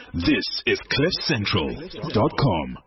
This is CliffCentral.com.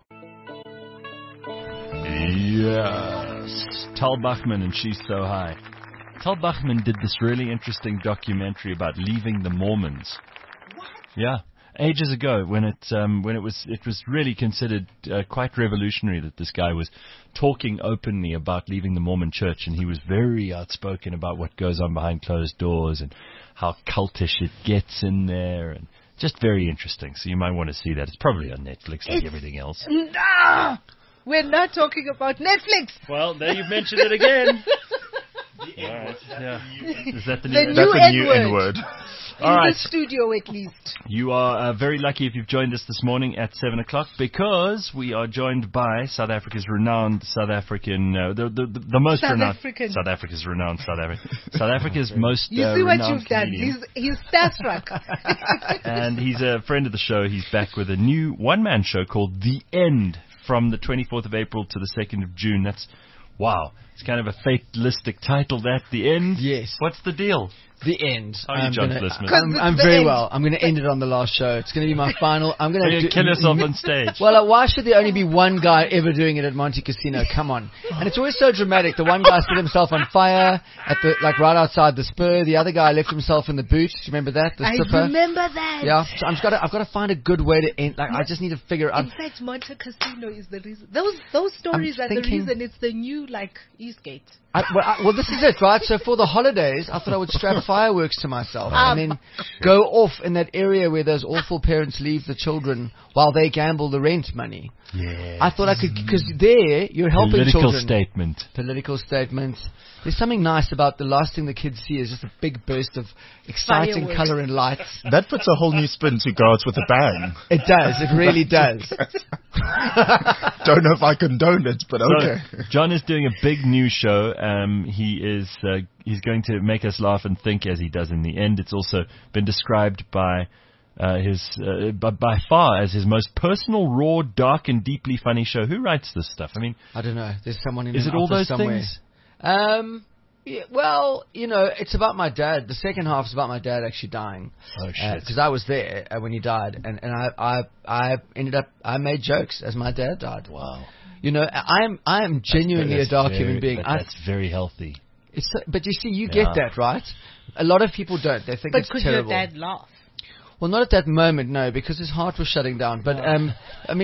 Yes. Tal Bachman and She's So High. Tal Bachman did this really interesting documentary about leaving the Mormons. What? Yeah. Ages ago, when it was really considered quite revolutionary that this guy was talking openly about leaving the Mormon Church, and he was very outspoken about what goes on behind closed doors and how cultish it gets in there, and just very interesting. So you might want to see that. It's probably on Netflix like everything else. No, we're not talking about Netflix. Well, there you've mentioned it again. All right. Yeah. Is that the new? That's a new N-word. All right. In the studio, at least. You are very lucky if you've joined us this morning at 7 o'clock, because we are joined by South Africa's renowned South African, the most South renowned African. South Africa's renowned South Africa's most You see what renowned you've done. comedian. He's starstruck. And he's a friend of the show. He's back with a new one-man show called The End from the 24th of April to the 2nd of June. That's, wow. It's kind of a fatalistic title, that, The End. Yes. What's the deal? The End. How are you, John Blissman? I'm very well. I'm going to end it on the last show. It's going to be my final. I'm going to kill yourself on stage. Well, why should there only be one guy ever doing it at Monte Casino? Come on. And it's always so dramatic. The one guy set himself on fire at the right outside the Spur. The other guy left himself in the boot. Do you remember that? The stripper. I remember that. Yeah. So I've got to find a good way to end. I just need to figure out. In fact, Monte Casino is the reason. Those stories are the reason. It's the new Eastgate. Well, this is it, right? So for the holidays, I thought I would strap fireworks to myself and then go off in that area where those awful parents leave the children while they gamble the rent money. Yeah. I thought I could, because there you're helping children. Political statement. There's something nice about the last thing the kids see is just a big burst of exciting colour and lights. That puts a whole new spin to Guards with a Bang. It does. It really does. Don't know if I condone it, but okay. So, John is doing a big new show. He's going to make us laugh and think, as he does in The End. It's also been described by by far as his most personal, raw, dark, and deeply funny show. Who writes this stuff? I mean, I don't know. There's someone in. Is it all those somewhere. things? Yeah, well, it's about my dad. The second half is about my dad actually dying. Oh shit! Because I was there when he died, and I ended up I made jokes as my dad died. Wow. I am genuinely a dark human being. That's very healthy. But you see, you get that, right? A lot of people don't. They think it's terrible. But could your dad laugh? Well, not at that moment, no, because his heart was shutting down. But really?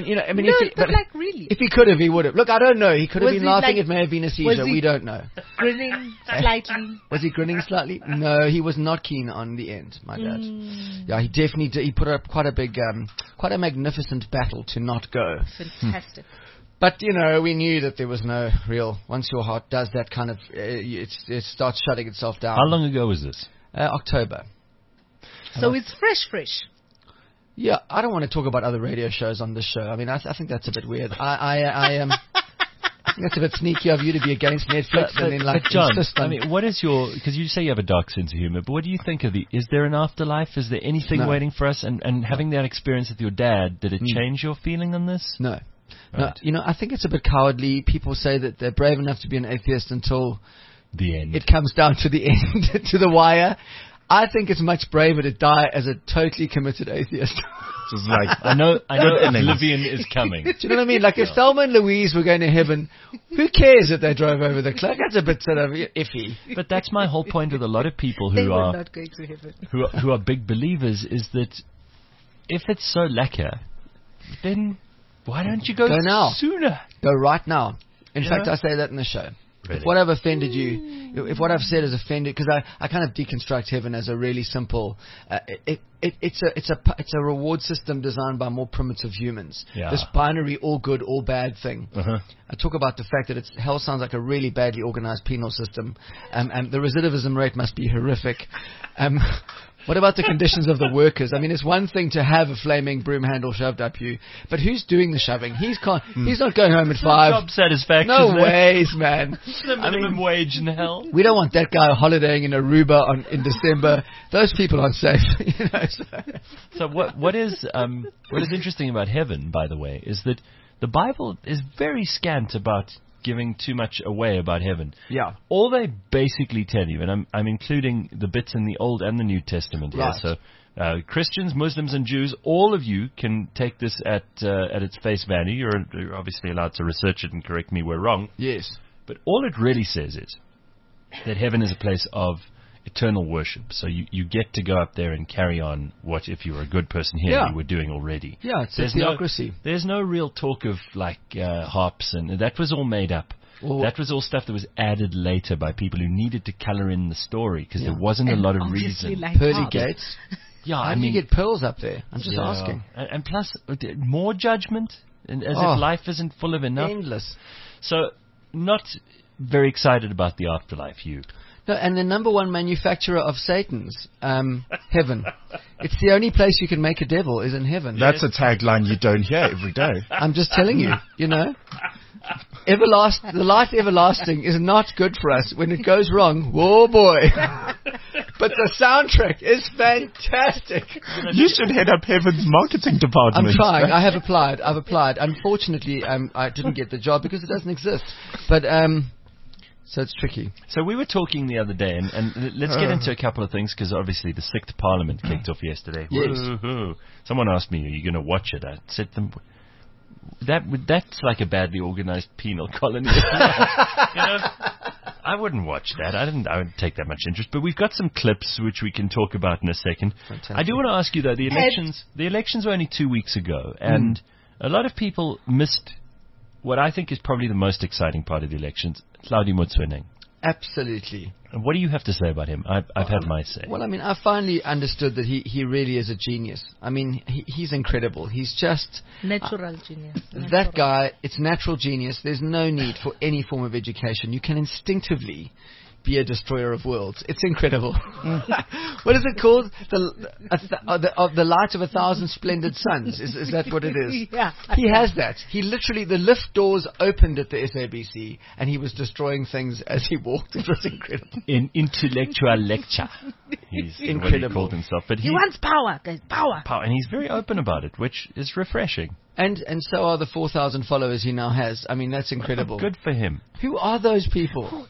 If he could have, he would have. Look, I don't know. He could have been laughing. It may have been a seizure. We don't know. Grinning slightly. Was he grinning slightly? No, he was not keen on The End. My dad. Yeah, he definitely did. He put up quite a magnificent battle to not go. Fantastic. But, we knew that there was no real... Once your heart does that kind of... it starts shutting itself down. How long ago was this? October. So it's fresh. Yeah, I don't want to talk about other radio shows on this show. I mean, I think that's a bit weird. I think that's a bit sneaky of you to be against Netflix and then but John, I mean, what is your... Because you say you have a dark sense of humor, but what do you think of is there an afterlife? Is there anything waiting for us? And having that experience with your dad, did it change your feeling on this? No. Right. No, I think it's a bit cowardly. People say that they're brave enough to be an atheist until the end. It comes down to the end, to the wire. I think it's much braver to die as a totally committed atheist. Just like I know Oblivion is coming. Do you know what I mean? Like if Thelma and Louise were going to heaven, who cares if they drove over the cliff? That's a bit sort of iffy. But that's my whole point with a lot of people they who were are not going to heaven. who are big believers is that if it's so lekker, then why don't you go now sooner? Go right now. In fact, I say that in the show. Really? If what I've offended you, if what I've said has offended, because I kind of deconstruct heaven as a really simple, it's a reward system designed by more primitive humans. Yeah. This binary all good, all bad thing. Uh-huh. I talk about the fact that hell sounds like a really badly organized penal system, and the recidivism rate must be horrific. What about the conditions of the workers? I mean, it's one thing to have a flaming broom handle shoved up you, but who's doing the shoving? He's not going home at 5. Job satisfaction. No ways, man. The minimum wage in hell. We don't want that guy holidaying in Aruba in December. Those people aren't safe. So what is interesting about heaven, by the way, is that the Bible is very scant about giving too much away about heaven. Yeah. All they basically tell you, and I'm including the bits in the Old and the New Testament here, right. so Christians, Muslims, and Jews, all of you can take this at its face value. You're obviously allowed to research it and correct me where wrong. Yes. But all it really says is that heaven is a place of eternal worship. So you get to go up there and carry on what, if you were a good person here, you were doing already. Yeah, it's a theocracy. There's no real talk of harps, and that was all made up. Well, that was all stuff that was added later by people who needed to color in the story because there wasn't a lot of reason. Like pearly harps. gates. Yeah, How do you get pearls up there? I'm just asking. And plus, more judgment, and as if life isn't full of enough. Endless. So, not very excited about the afterlife, you. No, and the number one manufacturer of Satan's, heaven. It's the only place you can make a devil is in heaven. That's a tagline you don't hear every day. I'm just telling you, you know. The life everlasting is not good for us. When it goes wrong, whoa boy. But the soundtrack is fantastic. You should head up Heaven's marketing department. I'm trying. I've applied. Unfortunately, I didn't get the job because it doesn't exist. But, so it's tricky. So we were talking the other day, and let's get into a couple of things, because obviously the 6th Parliament kicked off yesterday. Yes. Woo-hoo. Someone asked me, are you going to watch it? I said them... That's like a badly organized penal colony. I wouldn't watch that. I wouldn't take that much interest. But we've got some clips which we can talk about in a second. Fantastic. I do want to ask you though, the elections were only 2 weeks ago, and a lot of people missed what I think is probably the most exciting part of the elections, Hlaudi Motsoeneng. Absolutely. And what do you have to say about him? I've had my say. Well, I mean, I finally understood that he really is a genius. I mean, he's incredible. He's just... Natural genius. That guy, it's natural genius. There's no need for any form of education. You can instinctively be a destroyer of worlds. It's incredible. What is it called? The light of 1,000 splendid suns. Is that what it is? Yeah. He has that. He literally, the lift doors opened at the SABC and he was destroying things as he walked. It was incredible. In intellectual lecture. He's incredible. What he called himself. But He wants power, guys. Power. And he's very open about it, which is refreshing. And so are the 4,000 followers he now has. I mean, that's incredible. Good for him. Who are those people?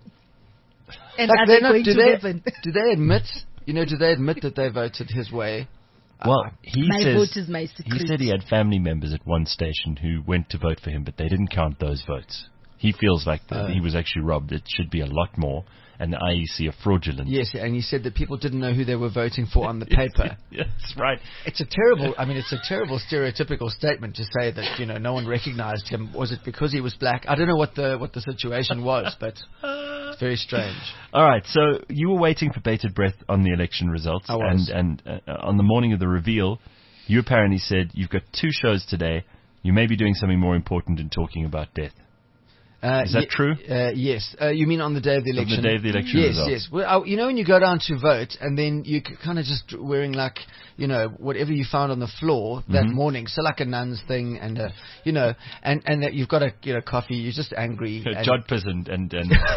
And Like are they going to heaven? Do they admit that they voted his way? Well, My vote is my secret. he said he had family members at one station who went to vote for him, but they didn't count those votes. He feels like he was actually robbed. It should be a lot more, and the IEC are fraudulent. Yes, and he said that people didn't know who they were voting for on the paper. Yes, that's right. It's a terrible stereotypical statement to say that, no one recognized him. Was it because he was black? I don't know what the situation was, but it's very strange. All right, so you were waiting for bated breath on the election results. I was. And on the morning of the reveal, you apparently said you've got 2 shows today. You may be doing something more important than talking about death. Is that true? Yes. You mean on the day of the election? On the day of the election results. Yes. Well, when you go down to vote and then you kind of just wearing whatever you found on the floor that morning. So like a nun's thing and, and that you've got a coffee. You're just angry. Jodhpurs and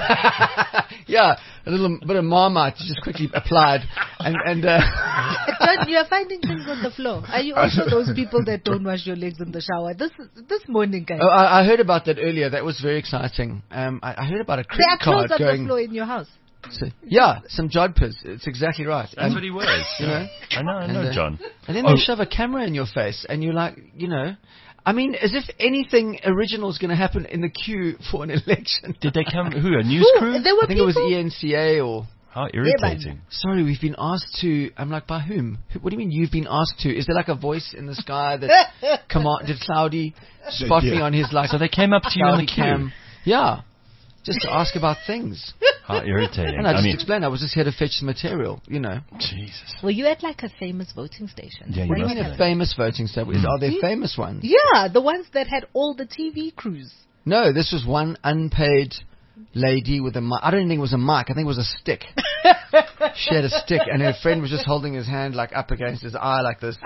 yeah, a little bit of Marmite just quickly applied. And John, you're finding things on the floor. Are you also those people that don't wash your legs in the shower? This morning, guys. Oh, I heard about that earlier. That was very exciting. I heard about a credit There are card clothes on going. the floor in your house. So, yeah, some jodhpurs. It's exactly right. That's what he wears. I know, John. And then they shove a camera in your face, and you're like, I mean, as if anything original is going to happen in the queue for an election. Did they come? Who? A news crew? There were I think it was ENCA or... How irritating. Sorry, we've been asked to... I'm like, by whom? What do you mean you've been asked to? Is there like a voice in the sky that... did Hlaudi spot me on his like... So they came up to you on the cam? queue? Yeah. Just to ask about things. How irritating. And I explained. I was just here to fetch some material, Jesus. Were you at like a famous voting station? Yeah, What do you mean a famous voting station? Are there famous ones? Yeah, the ones that had all the TV crews. No, this was one unpaid lady with a mic. I don't think it was a mic. I think it was a stick. She had a stick, and her friend was just holding his hand like up against his eye like this.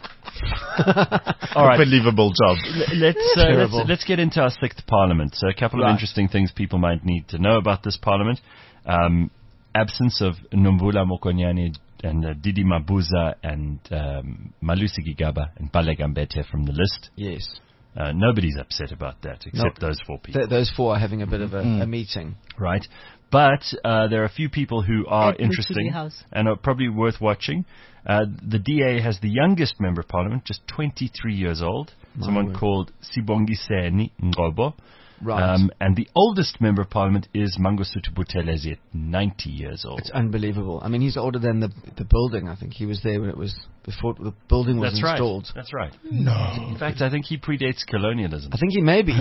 All right. Unbelievable job. Let's get into our 6th Parliament. So a couple of interesting things people might need to know about this Parliament. Absence of Nomvula Mokonyane and Didi Mabuza and Malusi Gigaba and Baleka Mbete from the list. Yes. Nobody's upset about that except those 4 people. Those 4 are having a bit of a meeting. Right. But there are a few people who are At interesting Mutuli House. and are probably worth watching. The DA has the youngest member of parliament, just 23 years old, someone called Sibongiseni Ngobo. Right. And the oldest member of parliament is Mangosuthu Buthelezi at 90 years old. It's unbelievable. I mean, he's older than the building. I think he was there when it was before the building was That's installed. right. That's right. No. In fact, I think he predates colonialism. I think he may be.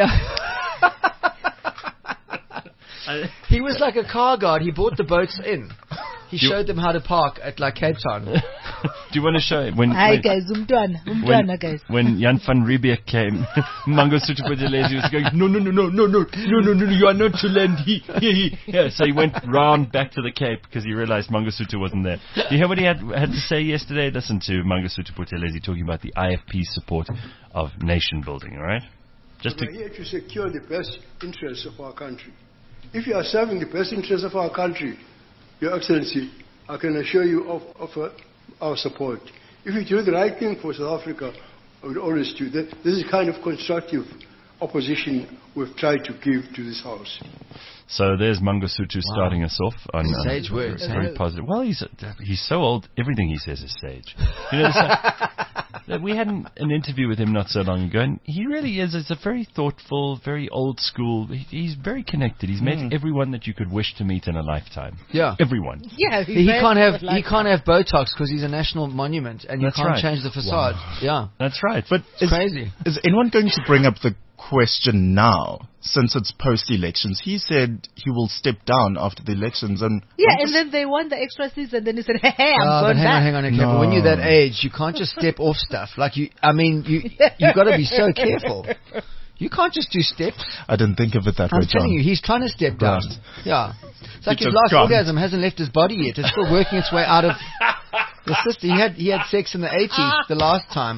He was like a car guard. He brought the boats in. He showed them how to park at like Cape Town. Do you want to show it? Hi guys, umntwana guys. When Jan van Riebeeck came, Mangosuthu Buthelezi was going, no, you are not to land here. So he went round back to the Cape because he realized Mangosuthu wasn't there. Do you hear what he had to say yesterday? Listen to Mangosuthu Buthelezi talking about the IFP's support of nation building, all right? Just to We are here to secure the best interests of our country. If you are serving the best interests of our country, Your Excellency, I can assure you of our support. If you do the right thing for South Africa, I would always do that. This is kind of constructive opposition we've tried to give to this House. So there's Mangosuthu starting us off on Sage words. very positive. Well, he's so old. Everything he says is sage. You know, we had an interview with him not so long ago, and he really is. It's a very thoughtful, very old school. He's very connected. He's met everyone that you could wish to meet in a lifetime. Yeah. Everyone. Yeah, He can't have Botox because he's a national monument, and you That's can't right. change the facade. Yeah, That's right. But it's crazy. Is anyone going to bring up the question now, since it's post-elections? He said he will step down after the elections, and and then they won the extra season. Then he said, "Hey, I'm but going back." hang on, okay. But when you're that age, you can't just step off stuff. Like you got to be so careful. You can't just do steps. I didn't think of it that I'm way, John. telling you, he's trying to step down. Right. Yeah, it's like You his just last can't. orgasm hasn't left his body yet. It's still working its way out of the system. He had sex in the 80s the last time.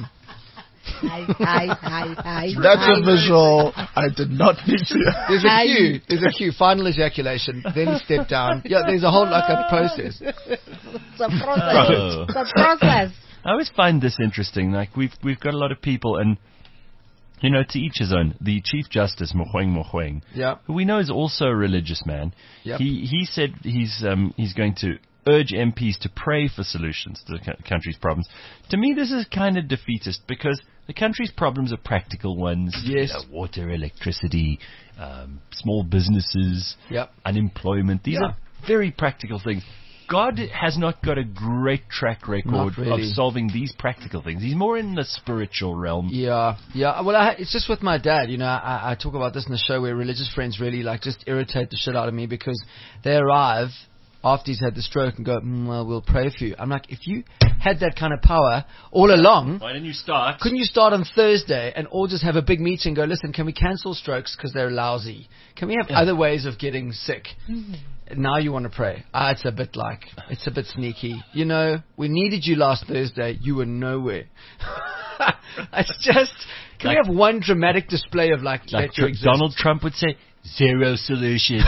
Hi. That's a visual I did not need to. There's a cue. Final ejaculation, then step down. Yeah, there's a whole a process. It's a process. It's a process. I always find this interesting. Like we've got a lot of people, and you know, to each his own. The Chief Justice Mogoeng, Yeah. who we know is also a religious man. Yep. He said he's going to urge MPs to pray for solutions to the country's problems. To me, this is kind of defeatist because the country's problems are practical ones. Yes. You know, water, electricity, small businesses, Yep. unemployment. These are very practical things. God has not got a great track record Not really. of solving these practical things. He's more in the spiritual realm. Yeah. Well, it's just with my dad. You know, I talk about this in the show where religious friends really like just irritate the shit out of me because they arrive after he's had the stroke and go, well, we'll pray for you. I'm like, if you had that kind of power all along, Why didn't you start? couldn't you start on Thursday and all just have a big meeting and go, listen, can we cancel strokes because they're lousy? Can we have other ways of getting sick? Now you want to pray. It's a bit sneaky. You know, we needed you last Thursday. You were nowhere. It's just, can we have one dramatic display of like that you exist? Donald Trump would say, zero solutions.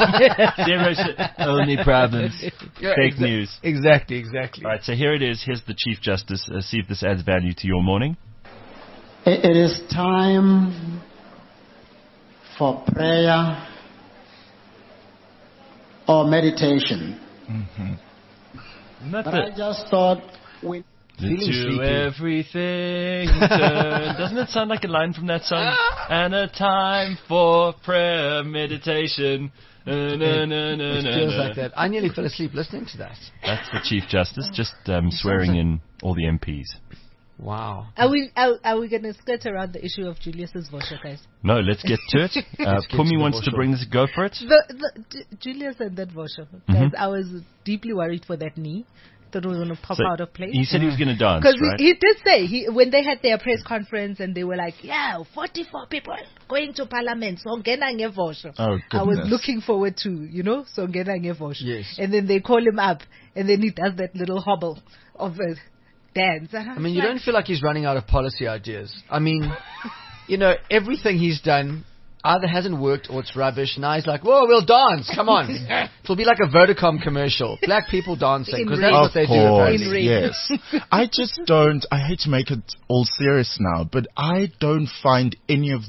Only problems. Yeah, Fake news. Exactly. All right, so here it is. Here's the Chief Justice. See if this adds value to your morning. It is time for prayer or meditation. Not But I just thought we... Feeling to sleepy. everything turn. Doesn't it sound like a line from that song? And a time for prayer, meditation. It feels like that. I nearly fell asleep listening to that. That's the Chief Justice, just swearing in all the MPs. Wow. Are we going to skirt around the issue of Julius's voucher, guys? No, let's get to it. Let's get to Pumi the wants to voucher. bring this. Go for it. Julius and that voucher, guys. I was deeply worried for that knee. Thought it was going to pop So out of place. he said he was going to dance, Because right? he did say, when they had their press conference and they were like, 44 people going to parliament, Songena ngevosho. Oh, I was goodness. looking forward to, Songena ngevosho. Yes. And then they call him up and then he does that little hobble of a dance. And I mean, you don't feel like he's running out of policy ideas. I mean, everything he's done either hasn't worked or it's rubbish. Now he's like, whoa, we'll dance. Come on. It'll be like a Vodacom commercial. Black people dancing. Because that's In what they do. course, apparently. yes. I just don't, I hate to make it all serious now, but I don't find any of this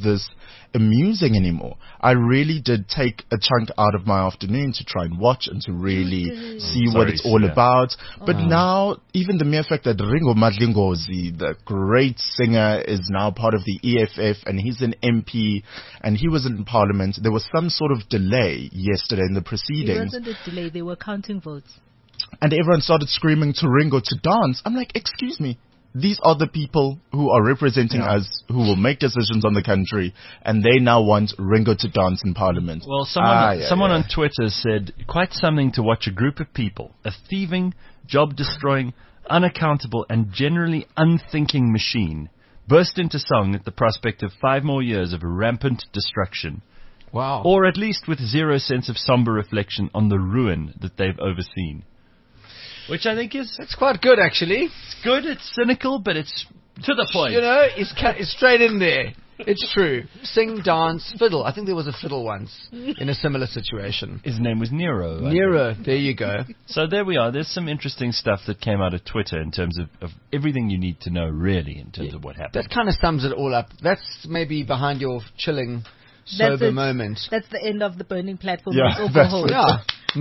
amusing anymore. I really did take a chunk out of my afternoon to try and watch and to really see what it's all about. But now, even the mere fact that Ringo Madlingozi, the great singer, is now part of the EFF and he's an MP and he was in Parliament, there was some sort of delay yesterday in the proceedings. It wasn't a delay, they were counting votes. And everyone started screaming to Ringo to dance. I'm like, excuse me. These are the people who are representing us, who will make decisions on the country, and they now want Ringo to dance in Parliament. Well, someone on Twitter said, quite something to watch a group of people, a thieving, job-destroying, unaccountable, and generally unthinking machine, burst into song at the prospect of 5 more years of rampant destruction. Wow. Or at least with zero sense of somber reflection on the ruin that they've overseen. Which I think it's quite good, actually. It's good, it's cynical, but it's to the point. You know, it's straight in there. It's true. Sing, dance, fiddle. I think there was a fiddle once in a similar situation. His name was Nero. Nero, there you go. So there we are. There's some interesting stuff that came out of Twitter in terms of everything you need to know, really, in terms of what happened. That kind of sums it all up. That's maybe behind your chilling, sober moment. That's the end of the burning platform. Yeah.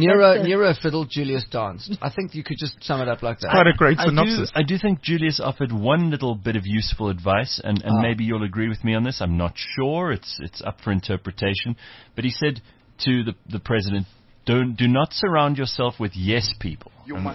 Nero fiddled, Julius danced. I think you could just sum it up like that. Quite a great synopsis. I do think Julius offered one little bit of useful advice, and maybe you'll agree with me on this. I'm not sure. It's up for interpretation. But he said to the president, do not surround yourself with yes people.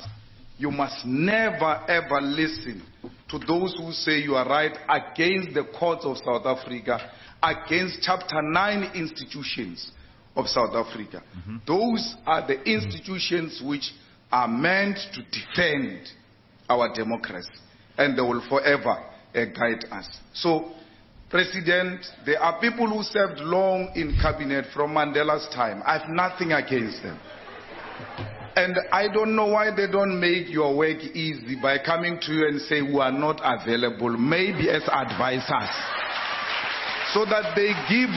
You must never ever listen to those who say you are right against the courts of South Africa, against Chapter 9 institutions of South Africa. Mm-hmm. Those are the institutions which are meant to defend our democracy, and they will forever guide us. So, President, there are people who served long in cabinet from Mandela's time. I have nothing against them. And I don't know why they don't make your work easy by coming to you and say we are not available, maybe as advisors, so that they give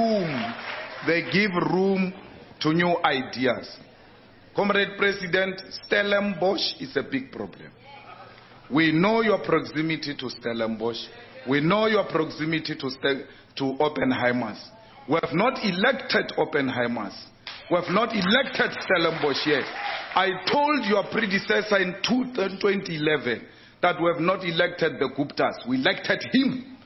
room to new ideas. Comrade President, Stellenbosch is a big problem. We know your proximity to Stellenbosch. We know your proximity to Oppenheimers. We have not elected Oppenheimers. We have not elected Stellenbosch yet. I told your predecessor in 2011 that we have not elected the Guptas. We elected him.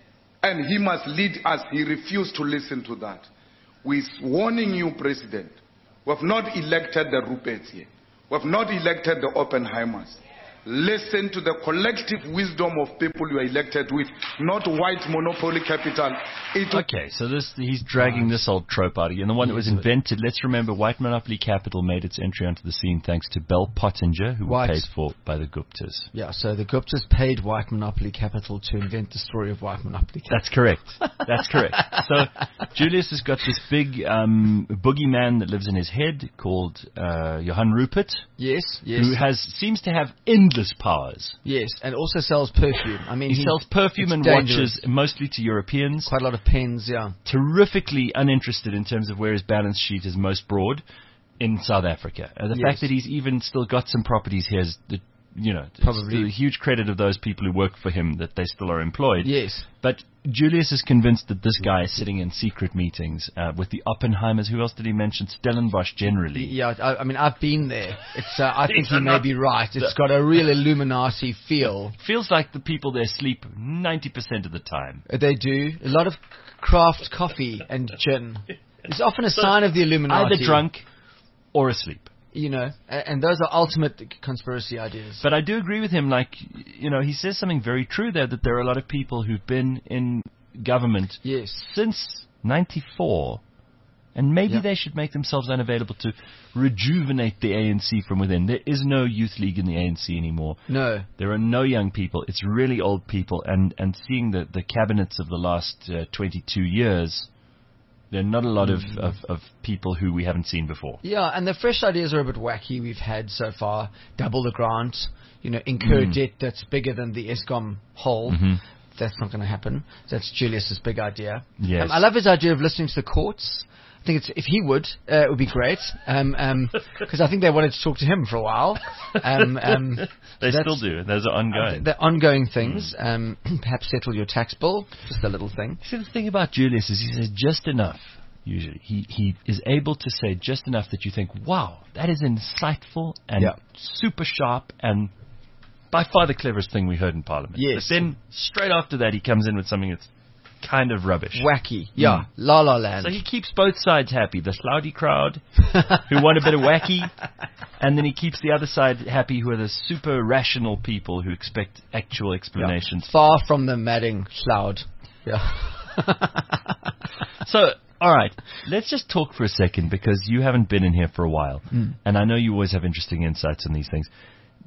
And he must lead us. He refused to listen to that. We're warning you, President. We have not elected the Ruperts yet. We have not elected the Oppenheimers. Listen to the collective wisdom of people you are elected with, not white monopoly capital. Okay, so he's dragging this old trope out again. The one that was invented, let's remember, white monopoly capital made its entry onto the scene thanks to Bell Pottinger, who was paid for by the Guptas. Yeah, so the Guptas paid white monopoly capital to invent the story of white monopoly capital. That's correct. That's correct. So Julius has got this big boogeyman that lives in his head called Johann Rupert. Yes. Who seems to have endless powers. Yes, and also sells perfume. I mean, he sells perfume and watches mostly to Europeans. Quite a lot of pens, yeah. Terrifically uninterested in terms of where his balance sheet is most broad in South Africa. The fact that he's even still got some properties here is, probably a huge credit of those people who work for him that they still are employed. Yes. But Julius is convinced that this guy is sitting in secret meetings with the Oppenheimers. Who else did he mention? Stellenbosch generally. Yeah, I mean, I've been there. It's I think he may be right. It's got a real Illuminati feel. Feels like the people there sleep 90% of the time. They do. A lot of craft coffee and gin. It's often a sign of the Illuminati. Either drunk or asleep. And those are ultimate conspiracy ideas. But I do agree with him, he says something very true there, that there are a lot of people who've been in government since 94, and maybe they should make themselves unavailable to rejuvenate the ANC from within. There is no youth league in the ANC anymore. No. There are no young people. It's really old people, and seeing the cabinets of the last 22 years... There are not a lot of people who we haven't seen before. Yeah, and the fresh ideas are a bit wacky we've had so far. Double the grant, incur debt that's bigger than the Eskom hole. Mm-hmm. That's not going to happen. That's Julius's big idea. Yes. I love his idea of listening to the courts. think if he would, it would be great. Because I think they wanted to talk to him for a while. They still do. Those are ongoing. They're ongoing things. Perhaps settle your tax bill. Just a little thing. See, the thing about Julius is he says just enough. Usually, he is able to say just enough that you think, wow, that is insightful and super sharp and by far the cleverest thing we heard in Parliament. Yes. But then straight after that, he comes in with something that's kind of rubbish. Wacky. Yeah. La La Land. So he keeps both sides happy. The Sloudy crowd, who want a bit of wacky, and then he keeps the other side happy, who are the super rational people who expect actual explanations. Yeah. Far from the madding cloud. Yeah. So, all right, let's just talk for a second, because you haven't been in here for a while, and I know you always have interesting insights on these things.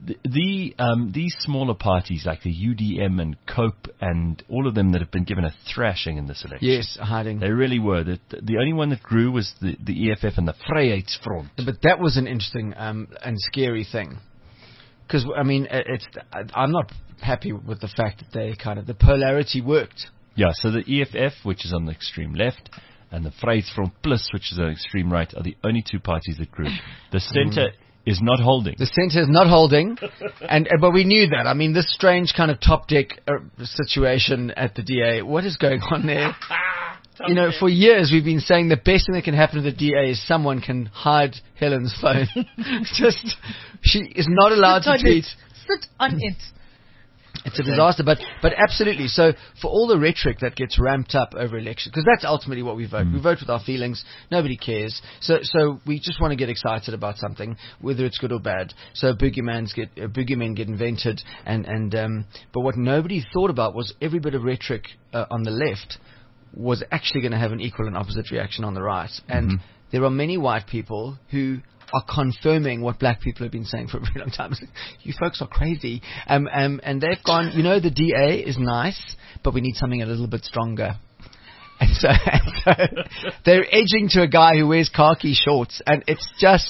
These smaller parties like the UDM and COPE and all of them that have been given a thrashing in this election. Yes, hiding. They really were. The only one that grew was the EFF and the Vryheidsfront. But that was an interesting and scary thing. Because, I mean, I'm not happy with the fact that the polarity worked. Yeah, so the EFF, which is on the extreme left, and the Vryheidsfront Plus, which is on the extreme right, are the only two parties that grew. The centre is not holding. The centre is not holding, but we knew that. I mean, this strange kind of top deck situation at the DA. What is going on there? For years we've been saying the best thing that can happen to the DA is someone can hide Helen's phone. She is not allowed to tweet. Sit on it. It's a disaster, but absolutely. So for all the rhetoric that gets ramped up over elections, because that's ultimately what we vote. We vote with our feelings. Nobody cares. So we just want to get excited about something, whether it's good or bad. So boogeymen get invented, but what nobody thought about was every bit of rhetoric on the left was actually going to have an equal and opposite reaction on the right. And there are many white people who are confirming what black people have been saying for a very long time. You folks are crazy. And they've gone, the DA is nice, but we need something a little bit stronger. And so they're edging to a guy who wears khaki shorts, and it's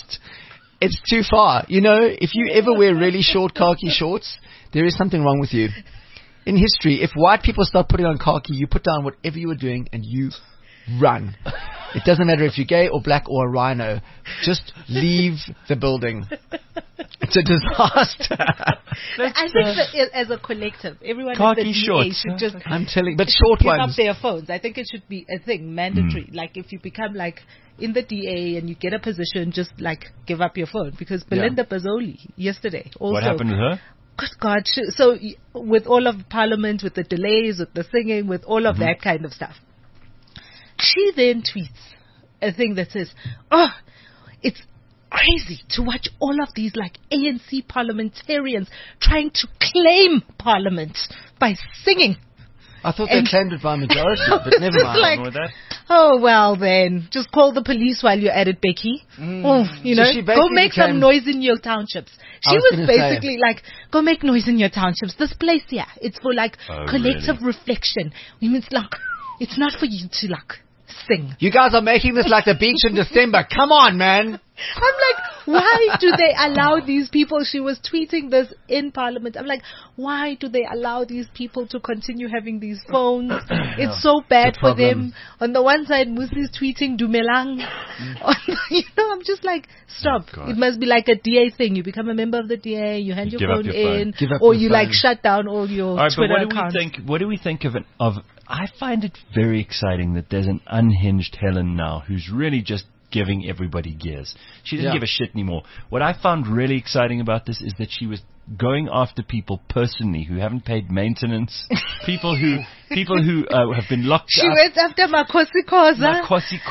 too far. If you ever wear really short khaki shorts, there is something wrong with you. In history, if white people start putting on khaki, you put down whatever you were doing and you run. It doesn't matter if you're gay or black or a rhino. Just leave the building. It's a disaster. I think that as a collective, everyone in the DA should just but short give ones. up their phones. I think it should be a thing, mandatory. Like if you become in the DA and you get a position, just give up your phone. Because Belinda Bazzoli yesterday also. What happened with her? Good God. So with all of Parliament, with the delays, with the singing, with all of that kind of stuff. She then tweets a thing that says, it's crazy to watch all of these ANC parliamentarians trying to claim Parliament by singing. I thought they claimed it by majority, but never mind. Oh, well then, just call the police while you're at it, Becky. Go make some noise in your townships. She was basically go make noise in your townships. This place here, it's for collective reflection. It's not for you to sing. You guys are making this like the beach in December. Come on, man. I'm why do they allow these people? She was tweeting this in Parliament. I'm why do they allow these people to continue having these phones? It's so bad for them. On the one side, Musi's tweeting Dumelang. I'm just stop. It must be like a DA thing. You become a member of the DA, you hand your phone in, or you shut down all your Twitter accounts. What do we think of I find it very exciting that there's an unhinged Helen now who's really just giving everybody gears. She doesn't give a shit anymore. What I found really exciting about this is that she was going after people personally who haven't paid maintenance, people who have been locked up. She went after Makosi Khoza.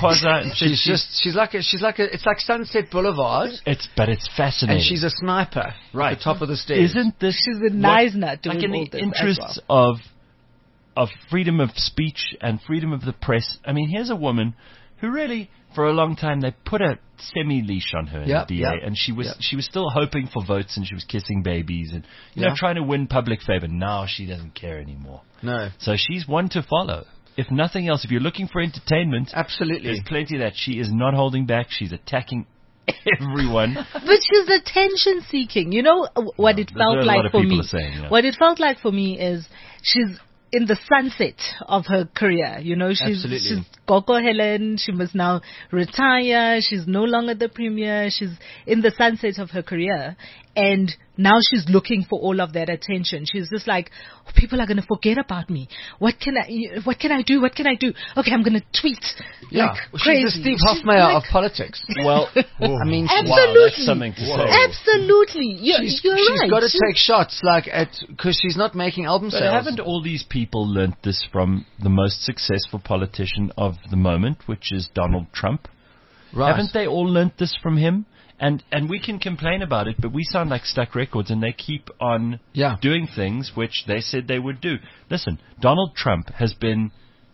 It's like Sunset Boulevard. But it's fascinating. And she's a sniper right at the top of the stairs. Isn't this? She's a nice nut doing in all the this interests of freedom of speech and freedom of the press. I mean, here's a woman who really, for a long time, they put a semi-leash on her in the DA, and she was still hoping for votes, and she was kissing babies and trying to win public favor. Now she doesn't care anymore. No. So she's one to follow. If nothing else, if you're looking for entertainment, absolutely, there's plenty of that. She is not holding back. She's attacking everyone. But she's attention-seeking. You know what it felt like for me? What it felt like for me is she's in the sunset of her career. You know, she's Gogo Helen. She must now retire. She's no longer the premier. She's in the sunset of her career. And now she's looking for all of that attention. She's just like, oh, people are going to forget about me. What can I do? What can I do? Okay, I'm going to tweet. Yeah, like crazy. She's the Steve Hofmeyr of politics. Well, I mean, absolutely. Wow, that's something to say. Absolutely. You're right. She's got to take shots, because she's not making album But sales. haven't all these people learnt this from the most successful politician of the moment, which is Donald Trump? Right. Haven't they all learnt this from him? And we can complain about it, but we sound like stuck records, and they keep on doing things which they said they would do. Listen, Donald Trump has been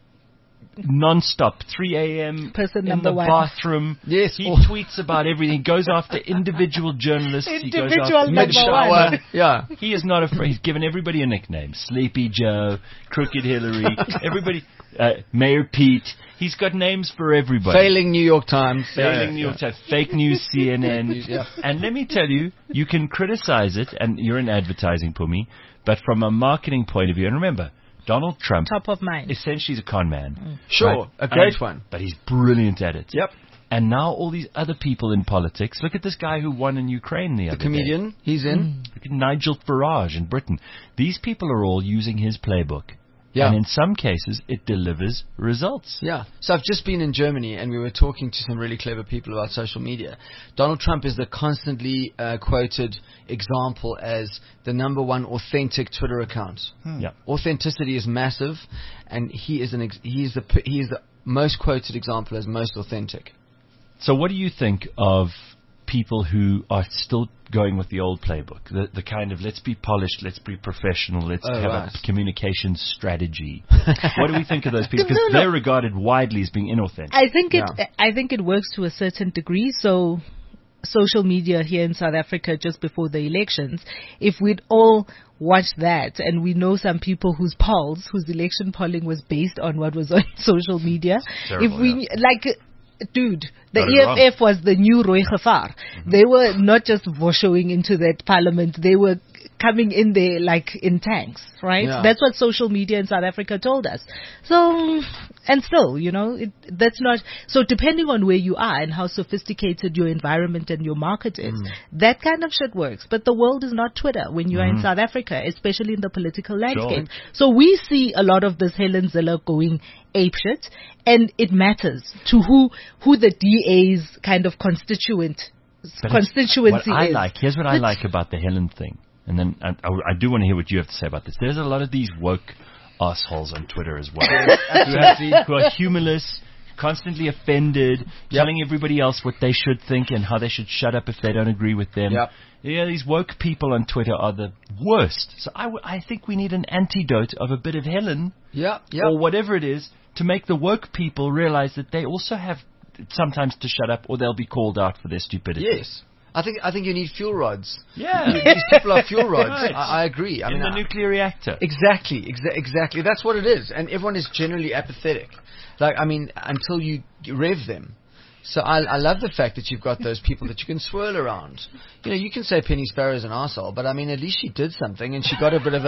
non-stop, 3 a.m. Person in the one. bathroom. Yes. He tweets about everything. He goes after individual journalists. He goes after mid-shower. Yeah. He is not afraid. He's given everybody a nickname. Sleepy Joe, Crooked Hillary, everybody, Mayor Pete. He's got names for everybody. Failing New York Times. New York Times. Fake news CNN. And let me tell you, you can criticize it, and you're in advertising, Pumi, but from a marketing point of view, and remember, Donald Trump, top of mind, essentially is a con man. Sure, right? a great one. But he's brilliant at it. Yep. And now all these other people in politics, look at this guy who won in Ukraine the other day. The comedian, he's in. Look at Nigel Farage in Britain. These people are all using his playbook. Yeah. And in some cases, it delivers results. Yeah. So I've just been in Germany, and we were talking to some really clever people about social media. Donald Trump is the constantly quoted example as the number one authentic Twitter account. Yeah. Authenticity is massive, and he is the most quoted example as most authentic. So what do you think of people who are still going with the old playbook, the kind of let's be polished, let's be professional, let's have a communication strategy? What do we think of those people? Because they're regarded widely as being inauthentic. I think it works to a certain degree. So social media here in South Africa just before the elections, if we'd all watched that, and we know some people whose election polling was based on what was on social media, Terrible, dude, the EFF was the new Roy Gevaar. Mm-hmm. They were not just voshowing into that parliament, they were coming in there like in tanks, right? Yeah. That's what social media in South Africa told us. So, and still, that's not, so depending on where you are and how sophisticated your environment and your market is, that kind of shit works. But the world is not Twitter when you are in South Africa, especially in the political landscape. Sure. So we see a lot of this Helen Zille going apeshit, and it matters to who the DA's kind of constituency is. Here's what I like about the Helen thing. And then I do want to hear what you have to say about this. There's a lot of these woke assholes on Twitter as well who are humorless, constantly offended, telling everybody else what they should think and how they should shut up if they don't agree with them. Yep. Yeah, these woke people on Twitter are the worst. So I think we need an antidote of a bit of Helen or whatever it is to make the woke people realize that they also have sometimes to shut up or they'll be called out for their stupidity. Yes. I think you need fuel rods. Yeah. These people are fuel rods. Right. I agree. In the nuclear reactor. Exactly. Exactly. That's what it is. And everyone is generally apathetic. Until you rev them. So I love the fact that you've got those people that you can swirl around. You can say Penny Sparrow's an arsehole, but at least she did something and she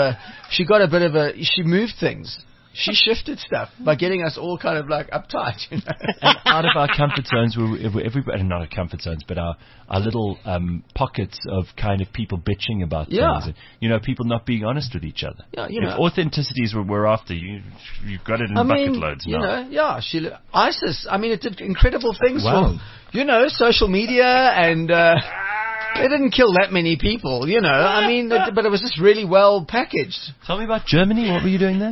moved things. She shifted stuff by getting us all kind of uptight, And out of our comfort zones, everybody, not our comfort zones, but our little pockets of kind of people bitching about things. And, people not being honest with each other. Yeah, if authenticity is what we're after, you've got it in bucket loads now. ISIS, it did incredible things for, social media and... They didn't kill that many people, but it was just really well packaged. Tell me about Germany. What were you doing there?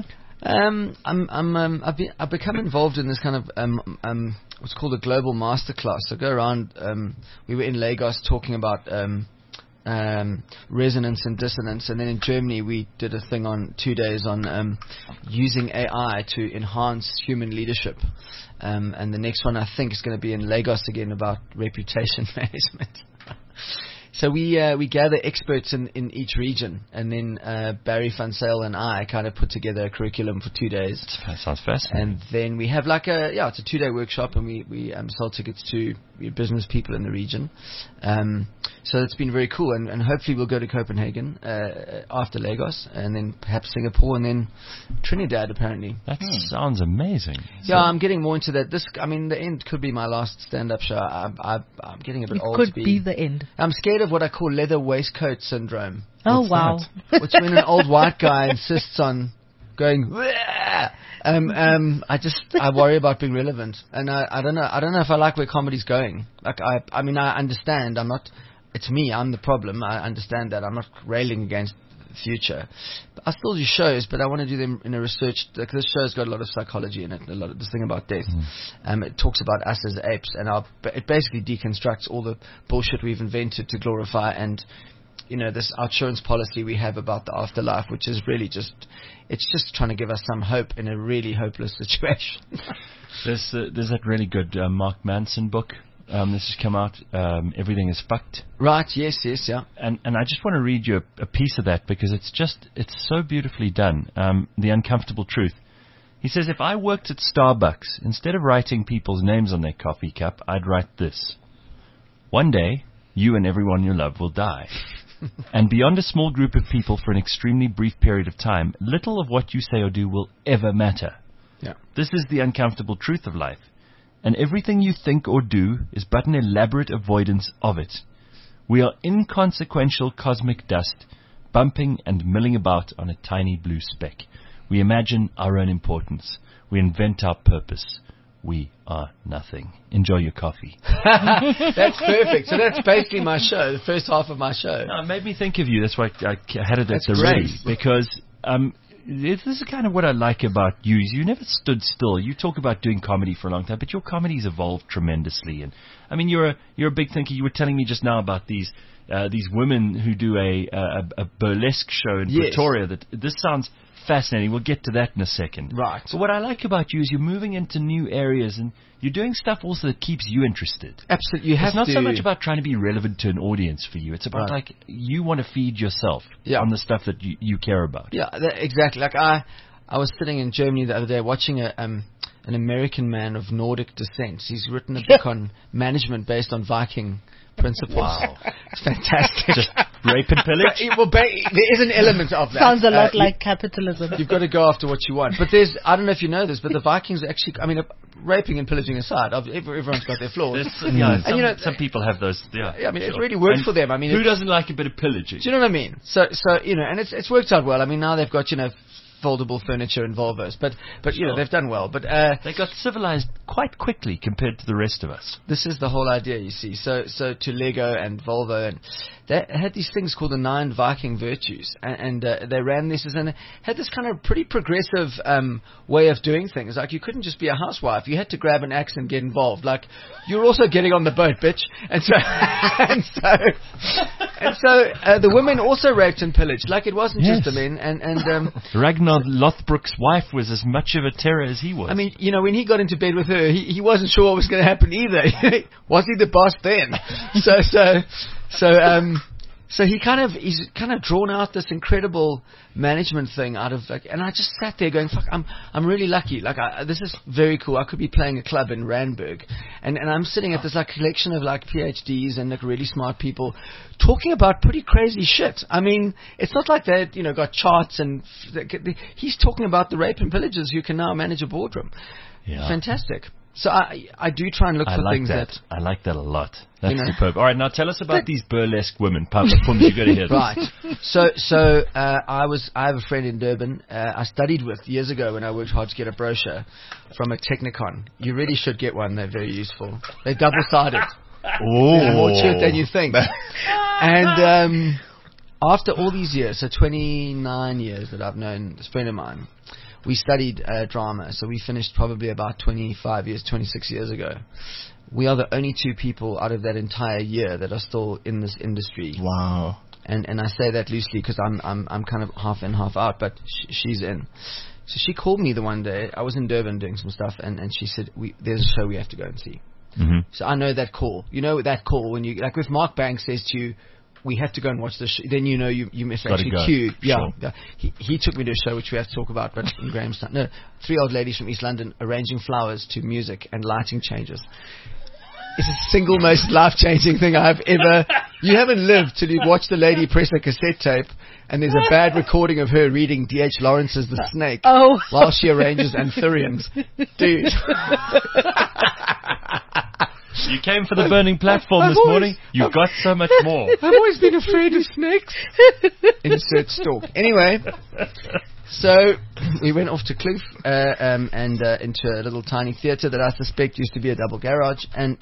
I've become involved in this kind of what's called a global masterclass. So I go around. We were in Lagos talking about resonance and dissonance, and then in Germany we did a thing on 2 days on using AI to enhance human leadership. And the next one I think is going to be in Lagos again about reputation management. So we gather experts in each region, and then Barry Van Sale and I kind of put together a curriculum for 2 days. That sounds fascinating. And then we have like it's a 2-day workship, and we sell tickets to business people in the region. So it's been very cool, and hopefully we'll go to Copenhagen after Lagos, and then perhaps Singapore, and then Trinidad apparently. That sounds amazing. Yeah, I'm getting more into that. The end could be my last stand-up show. I'm getting a bit old. It could be the end. I'm scared of what I call leather waistcoat syndrome. Oh, wow. Which when an old white guy insists on going, I worry about being relevant, and I don't know if I like where comedy's going. Like I mean I understand. It's me. I'm the problem. I understand that. I'm not railing against the future. But I still do shows, but I want to do them in a research. Like this show's got a lot of psychology in it. A lot of this thing about death. It talks about us as apes, and it basically deconstructs all the bullshit we've invented to glorify and. This insurance policy we have about the afterlife, which is really it's just trying to give us some hope in a really hopeless situation. There's that really good Mark Manson book. This has come out. Everything is fucked. Right. Yes. Yeah. And I just want to read you a piece of that because it's so beautifully done. The Uncomfortable Truth. He says, if I worked at Starbucks, instead of writing people's names on their coffee cup, I'd write this: one day, you and everyone you love will die. And beyond a small group of people for an extremely brief period of time, little of what you say or do will ever matter. Yeah. This is the uncomfortable truth of life. And everything you think or do is but an elaborate avoidance of it. We are inconsequential cosmic dust, bumping and milling about on a tiny blue speck. We imagine our own importance. We invent our purpose. We are nothing. Enjoy your coffee. That's perfect. So that's basically my show, the first half of my show. No, it made me think of you. That's why I had it at the ready. Because this is kind of what I like about you. You never stood still. You talk about doing comedy for a long time, but your comedy's evolved tremendously. And I mean, you're a big thinker. You were telling me just now about these women who do a burlesque show in Pretoria. That this sounds fascinating. We'll get to that in a second. Right. But what I like about you is you're moving into new areas and you're doing stuff also that keeps you interested. Absolutely. It's not so much about trying to be relevant to an audience for you. It's about like you want to feed yourself on the stuff that you care about. Yeah, exactly. Like I was sitting in Germany the other day watching an American man of Nordic descent. He's written a book on management based on Viking principles. Wow. It's fantastic. Just rape and pillage? Well, there is an element of that. Sounds a lot like capitalism. You've got to go after what you want. But I don't know if you know this, but the Vikings actually, I mean, raping and pillaging aside, everyone's got their flaws. Some people have those. I mean, it really works for them. I mean, who doesn't like a bit of pillaging? Do you know what I mean? So and it's worked out well. I mean, now they've got, foldable furniture and Volvos, but they've done well. But they got civilized quite quickly compared to the rest of us. This is the whole idea, you see. So to Lego and Volvo, and they had these things called the 9 Viking virtues, and they ran this and had this kind of pretty progressive way of doing things. Like you couldn't just be a housewife; you had to grab an axe and get involved. Like you're also getting on the boat, bitch. And so the women also raped and pillaged. Like it wasn't just the men. And Ragnar Lothbrok's wife was as much of a terror as he was. I mean, when he got into bed with her, he wasn't sure what was going to happen either. Was he the boss then? So he's kind of drawn out this incredible management thing out of and I just sat there going, fuck, I'm really lucky. Like this is very cool. I could be playing a club in Randburg, and I'm sitting at this like collection of like PhDs and like really smart people talking about pretty crazy shit. I mean, it's not like they got charts and he's talking about the rape and pillagers who can now manage a boardroom. Yeah. Fantastic. So I do try and look for things that... I like that a lot. That's superb. All right, now tell us about these burlesque women. Papa Pums, you got to hear this. Right. So I have a friend in Durban I studied with years ago when I worked hard to get a brochure from a Technicon. You really should get one. They're very useful. They're double-sided. Oh. There's more to it than you think. And after all these years, so 29 years that I've known this friend of mine, we studied drama, so we finished probably about 26 years ago. We are the only 2 people out of that entire year that are still in this industry. Wow. And I say that loosely because I'm kind of half in, half out, but she's in. So she called me the one day. I was in Durban doing some stuff, and she said, there's a show we have to go and see. Mm-hmm. So I know that call. You know that call when you, like if Mark Banks says to you, we had to go and watch the show. Then you must Gotta actually go. queue. Yeah, Sure. yeah. He took me to a show which we have to talk about, but in Grahamstown. No, 3 old ladies from East London arranging flowers to music and lighting changes. It's the single most life-changing thing I've ever... You haven't lived till you've watched a lady press a cassette tape and there's a bad recording of her reading D.H. Lawrence's The Snake while she arranges anthuriums. Dude. You came for the burning platform this morning. You got so much more. I've always been afraid of snakes. Insert stalk. Anyway, so we went off to Kloof and into a little tiny theatre that I suspect used to be a double garage, and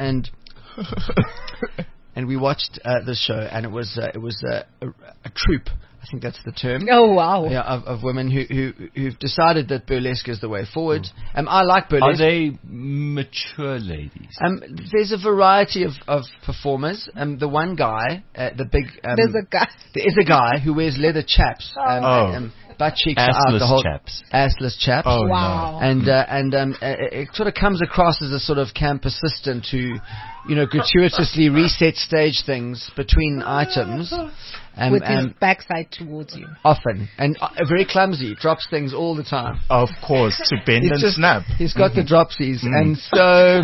we watched the show, and it was a troupe. I think that's the term. Oh, wow. Yeah, of women who've decided that burlesque is the way forward. I like burlesque. Are they mature ladies? There's a variety of performers. The one guy, the big... There's a guy. There is a guy who wears leather chaps. Butt cheeks out. The whole chaps. Assless chaps. Oh, Wow. no. It sort of comes across as a sort of camp assistant who, gratuitously resets stage things between items. With his backside towards you. Often. And very clumsy. Drops things all the time. Of course, to bend and snap. He's got the dropsies. And so...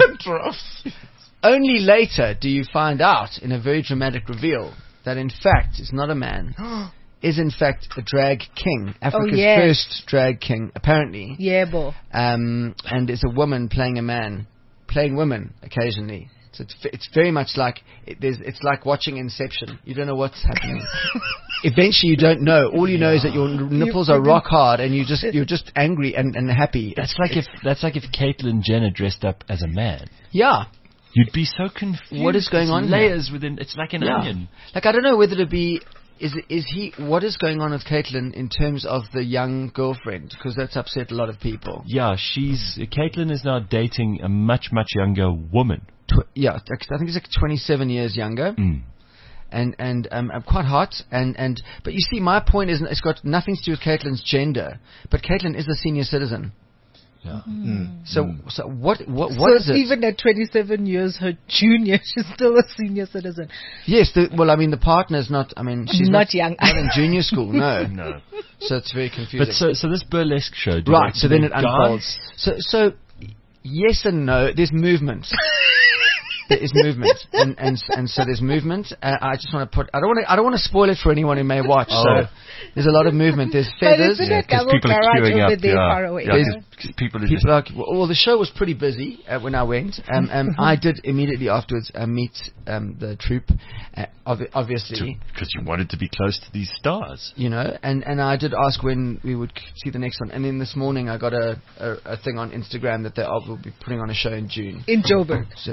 only later do you find out, in a very dramatic reveal, that in fact is not a man. Is in fact a drag king. Africa's first drag king, apparently. Yeah, bo. And is a woman playing a man. Playing women, occasionally. So it's very much like it's like watching Inception. You don't know what's happening. Eventually, you don't know. All you know is that your nipples are rock hard, and you're just angry and happy. That's like if Caitlyn Jenner dressed up as a man. Yeah. You'd be so confused. What is going on? Layers within. It's like an onion. Like, I don't know whether to be. What is going on with Caitlyn in terms of the young girlfriend? Because that's upset a lot of people. Yeah, Caitlyn is now dating a much, much younger woman. I think he's like 27 years younger. And quite hot. But you see, my point is, it's got nothing to do with Caitlyn's gender. But Caitlyn is a senior citizen. Yeah. So what is it? Even at 27 years, her junior, she's still a senior citizen. Yes. The partner's not. She's not young. Not in junior school. No. No. So it's very confusing. But so this burlesque show. Right. So then it unfolds. So yes and no. There's movement. There is movement, and so there's movement. I just want to put. I don't want to spoil it for anyone who may watch. So there's a lot of movement. There's feathers. But isn't it double people are garage queuing over up, there yeah. far away? Yeah, people are well, the show was pretty busy when I went. I did immediately afterwards meet the troupe, obviously. Because you wanted to be close to these stars. And I did ask when we would see the next one. And then this morning I got a thing on Instagram that they will be putting on a show in June. In Joburg. So,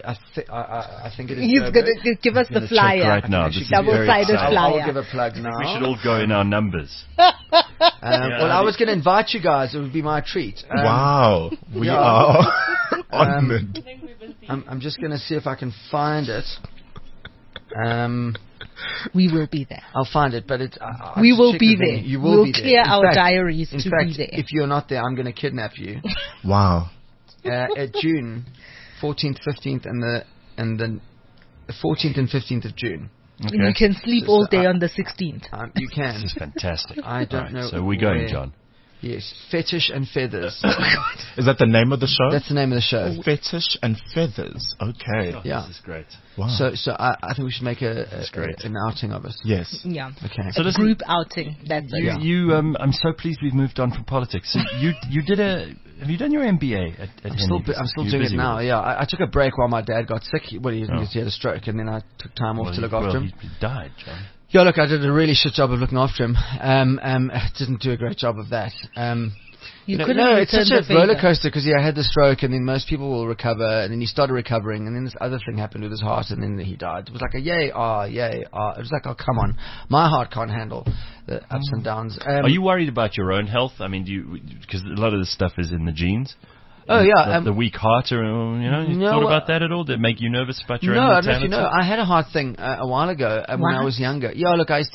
I think it is. He's going to give us the flyer. Right now. Double-sided flyer. I'll give a plug now. We should all go in our numbers. Well, I was going to invite you guys. It would be my treat. Wow. We are honored. I'm just going to see if I can find it. We will be there. I'll find it, but it's. We will be there. You will be there. We'll clear our diaries in to fact, be there. If you're not there, I'm going to kidnap you. Wow. At June 14th, 15th, and the 14th and 15th of June. Okay. And you can sleep all day on the 16th. You can. This is fantastic. I don't know. So we're going, John. Yes, Fetish and Feathers. Is that the name of the show? That's the name of the show. Fetish and Feathers. Okay. Oh, yeah. This is great. Wow. So I think we should make an outing of it. Yes. Yeah. Okay. So a group outing. That's I'm so pleased we've moved on from politics. So you did have you done your MBA at I'm still doing it now. Yeah. I took a break while my dad got sick. He had a stroke, and then I took time off to look after him. He died, John. Yeah, look, I did a really shit job of looking after him. I didn't do a great job of that. It's such a roller coaster because I had the stroke, and then most people will recover, and then he started recovering, and then this other thing happened with his heart, and then he died. It was like a yay, yay, It was like, oh, come on, my heart can't handle the ups and downs. Are you worried about your own health? I mean, because a lot of this stuff is in the genes. Oh yeah, the weak heart, or you thought about that at all? Did it make you nervous about your own mortality? No, I don't know if you know. I had a heart thing a while ago when I was younger. Yeah, look, I used to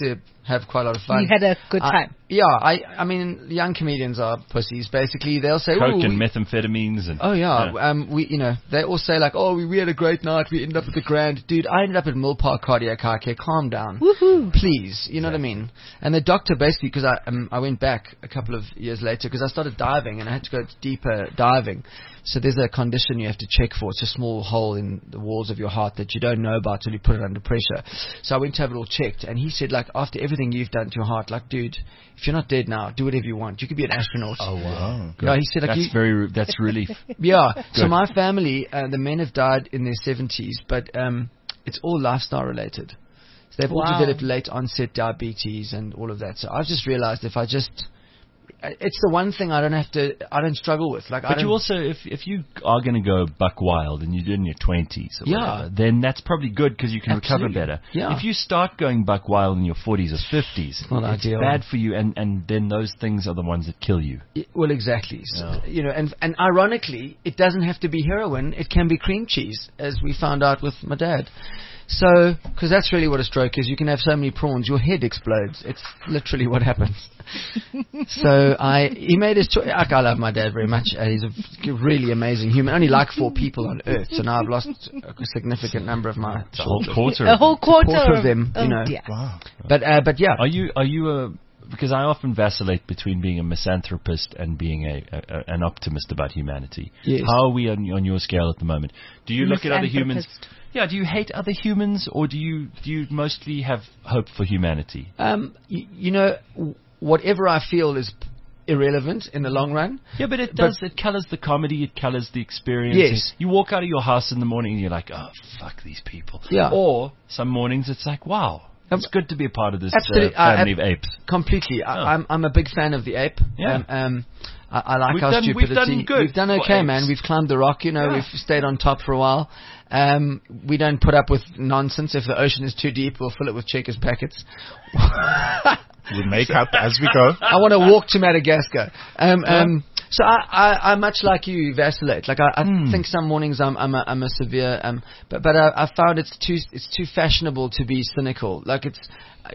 have quite a lot of fun. You had a good time. I mean, young comedians are pussies. Basically, they'll say, coke and methamphetamines and. Oh yeah. They all say like, oh, we had a great night. We ended up with $1,000. Dude, I ended up at Mill Park Cardiac Eye Care. Calm down, please. You know what I mean? And the doctor basically, because I went back a couple of years later because I started diving and I had to go deeper diving. So there's a condition you have to check for. It's a small hole in the walls of your heart that you don't know about till you put it under pressure. So I went to have it all checked, and he said, like, after everything you've done to your heart, like, dude, if you're not dead now, do whatever you want. You could be an astronaut. Oh wow! Yeah, he said, like, that's really. Yeah. So my family, the men have died in their 70s, but it's all lifestyle related. So they've all developed late onset diabetes and all of that. So I've just realized it's the one thing I don't struggle with. Like, but you also, if you are going to go buck wild and you do it in your 20s or whatever, then that's probably good because you can recover better. Yeah. If you start going buck wild in your 40s or 50s, it's bad for you, and then those things are the ones that kill you. Well, exactly. So, and ironically, it doesn't have to be heroin. It can be cream cheese, as we found out with my dad. So, because that's really what a stroke is. You can have so many prawns, your head explodes. It's literally what happens. So he made his choice. I love my dad very much. He's a really amazing human. Only like 4 people on Earth, so now I've lost a significant number of my children. A whole quarter of them. Dear. Wow. But yeah. Are you because I often vacillate between being a misanthropist and being an optimist about humanity. Yes. How are we on your scale at the moment? Do you look at other humans? Yeah, do you hate other humans, or do you mostly have hope for humanity? Whatever I feel is irrelevant in the long run. Yeah, but it colors the comedy, it colors the experience. Yes. You walk out of your house in the morning and you're like, oh, fuck these people. Yeah. Or some mornings it's like, wow, it's good to be a part of this family of apes. Completely. I'm a big fan of the ape. Yeah. I like our stupidity. We've done good. We've done okay, man. We've climbed the rock. We've stayed on top for a while. We don't put up with nonsense. If the ocean is too deep, we'll fill it with Checkers packets. We make up as we go. I want to walk to Madagascar. So I much like you vacillate. Like I think some mornings I'm a severe but I found it's too fashionable to be cynical. Like it's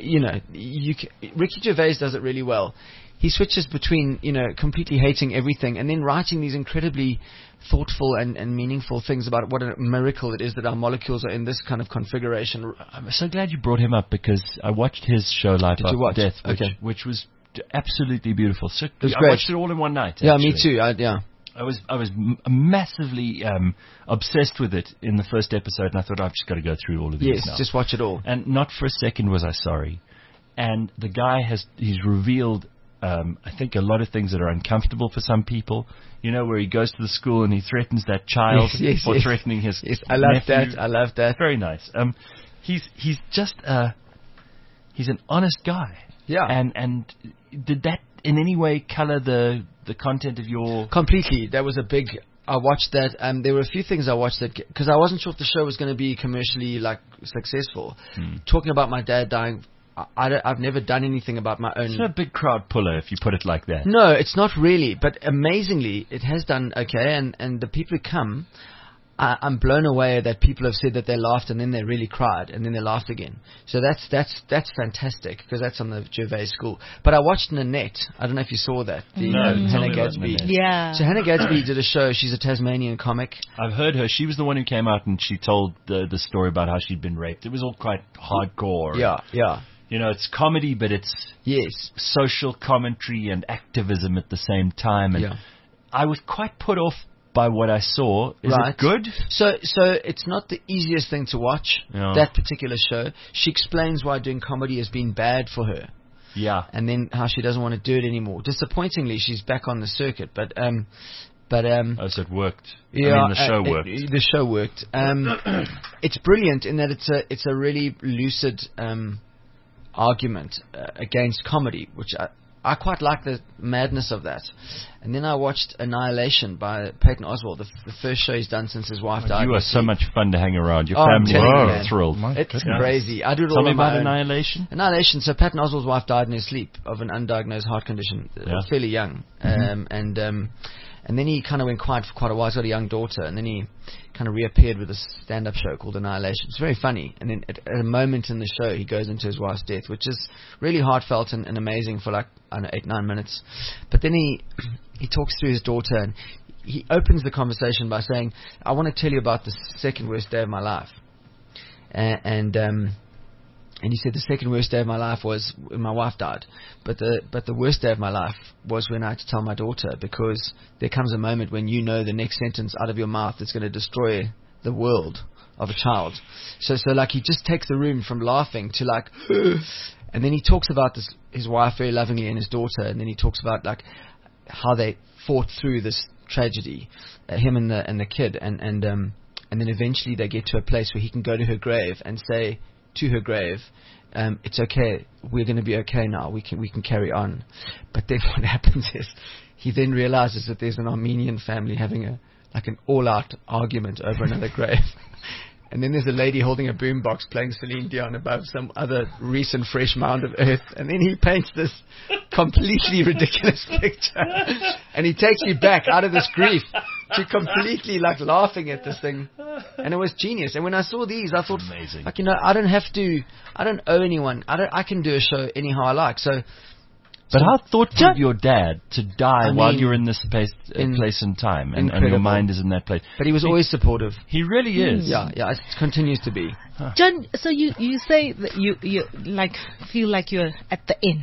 Ricky Gervais does it really well. He switches between completely hating everything and then writing these incredibly thoughtful and meaningful things about what a miracle it is that our molecules are in this kind of configuration. I'm so glad you brought him up because I watched his show Life After Death, which was absolutely beautiful. So I watched it all in one night. Yeah, actually. me too. I was massively obsessed with it in the first episode, and I thought I've just got to go through all of these now. Yes, just watch it all. And not for a second was I sorry. And the guy he's revealed, I think, a lot of things that are uncomfortable for some people. Where he goes to the school and he threatens that child for threatening his I love nephew. that. I love that. Very nice. He's just he's an honest guy. Yeah. And did that in any way color the content of your... Completely. That was a big... I watched that. There were a few things I watched that... Because I wasn't sure if the show was going to be commercially successful. Talking about my dad dying... I've never done anything about my own... It's not a big crowd puller if you put it like that. No, it's not really. But amazingly, it has done okay. And the people who come... I'm blown away that people have said that they laughed and then they really cried and then they laughed again. So that's fantastic because that's on the Gervais School. But I watched Nanette. I don't know if you saw that. Hannah Gadsby. Yeah. So Hannah Gadsby did a show. She's a Tasmanian comic. I've heard her. She was the one who came out and she told the story about how she'd been raped. It was all quite hardcore. Yeah. It's comedy, but it's social commentary and activism at the same time. And I was quite put off by what I saw. Is it good? So it's not the easiest thing to watch, that particular show. She explains why doing comedy has been bad for her. Yeah. And then how she doesn't want to do it anymore. Disappointingly, she's back on the circuit, but so it worked. Yeah, I mean, the show worked. The show worked. It's brilliant in that it's a really lucid argument against comedy, which I quite like the madness of that. And then I watched Annihilation by Patton Oswalt, the first show he's done since his wife died. You are so much fun to hang around. Your family is thrilled. It's crazy. I do it all on my own. Tell me about Annihilation. Annihilation. So Patton Oswalt's wife died in her sleep of an undiagnosed heart condition, fairly young. And And then he kind of went quiet for quite a while. He's got a young daughter, and then he kind of reappeared with a stand-up show called Annihilation. It's very funny. And then at a moment in the show, he goes into his wife's death, which is really heartfelt and amazing for like, I don't know, 8-9 minutes. But then he talks through his daughter, and he opens the conversation by saying, I want to tell you about the second worst day of my life. And he said the second worst day of my life was when my wife died, but the worst day of my life was when I had to tell my daughter, because there comes a moment when you know the next sentence out of your mouth is going to destroy the world of a child. So like he just takes the room from laughing to like, and then he talks about his wife very lovingly and his daughter, and then he talks about like how they fought through this tragedy, him and the kid, and then eventually they get to a place where he can go to her grave and say to her grave, it's okay, we're going to be okay now, we can carry on. But then what happens is he then realizes that there's an Armenian family having an all-out argument over another grave. And then there's a lady holding a boombox playing Celine Dion above some other recent fresh mound of earth. And then he paints this completely ridiculous picture. And he takes you back out of this grief to completely like laughing at this thing. And it was genius. And when I saw these, I thought, amazing. Like, I don't owe anyone. I can do a show anyhow I like. But how thoughtful of your dad to die while you're in this place and time, and your mind is in that place. But he was always supportive. He really is. Yeah, it continues to be. John, so you say that you like feel like you're at the end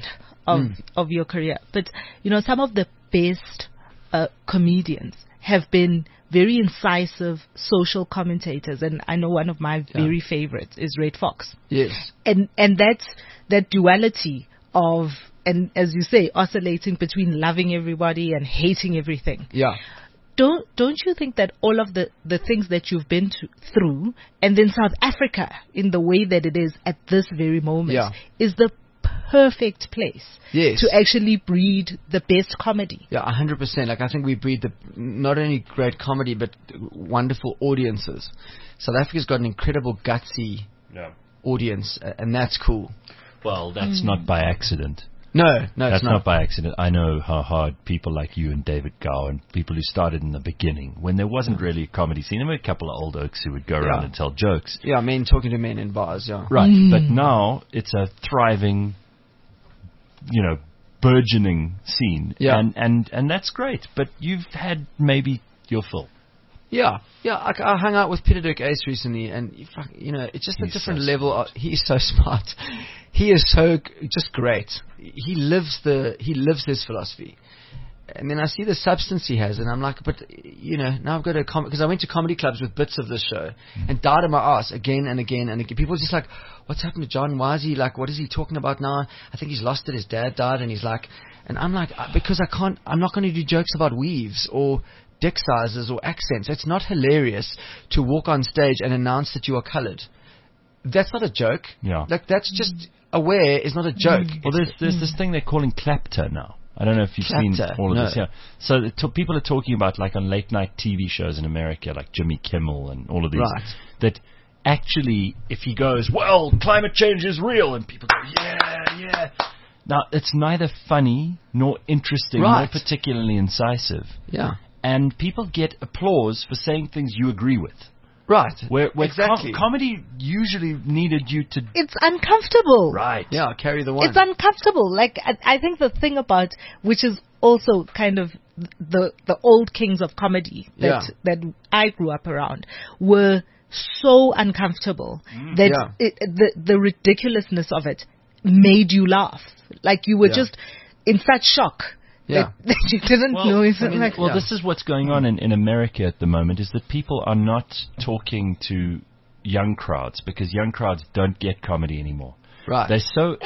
of your career, but some of the best comedians have been very incisive social commentators, and I know one of my very favorites is Red Fox. Yes, and that's that duality of, and as you say, oscillating between loving everybody and hating everything. Yeah. Don't you think that all of the things that you've been through, and then South Africa in the way that it is at this very moment, is the perfect place to actually breed the best comedy? Yeah, 100%. Like, I think we breed not only great comedy, but wonderful audiences. South Africa's got an incredible gutsy audience, and that's cool. Well, that's not by accident. No, that's it's not by accident. I know how hard people like you and David Gow and people who started in the beginning, when there wasn't really a comedy scene. There were a couple of old oaks who would go around and tell jokes. Yeah, men talking to men in bars, Right, but now it's a thriving, burgeoning scene. Yeah. And that's great, but you've had maybe your fill. Yeah. I hung out with Peter Dirk Ace recently, and it's just a different level. He's so smart. He is so just great. He lives his philosophy. And then I see the substance he has, and I'm like, but now I've got to because I went to comedy clubs with bits of this show and died on my ass again and again and again. People were just like, what's happened to John? Why is he like? What is he talking about now? I think he's lost it. His dad died, and he's like, and I'm like, because I'm not going to do jokes about weaves or dick sizes or accents. It's not hilarious to walk on stage and announce that you are colored. That's not a joke. Yeah. Like, that's just aware is not a joke. Well, there's this thing they're calling clapter now. I don't know if you've seen all of this. Yeah. So people are talking about, like, on late night TV shows in America, like Jimmy Kimmel and all of these, that actually, if he goes, well, climate change is real, and people go, yeah. Now, it's neither funny nor interesting nor particularly incisive. Yeah. And people get applause for saying things you agree with. Right. Where exactly. Comedy usually needed you to... It's uncomfortable. Right. Yeah, carry the one. It's uncomfortable. Like, I think the thing about, which is also kind of the old kings of comedy that I grew up around, were so uncomfortable that the ridiculousness of it made you laugh. Like, you were just in such shock. That you didn't know. This is what's going on in America at the moment, is that people are not talking to young crowds because young crowds don't get comedy anymore. Right. They're so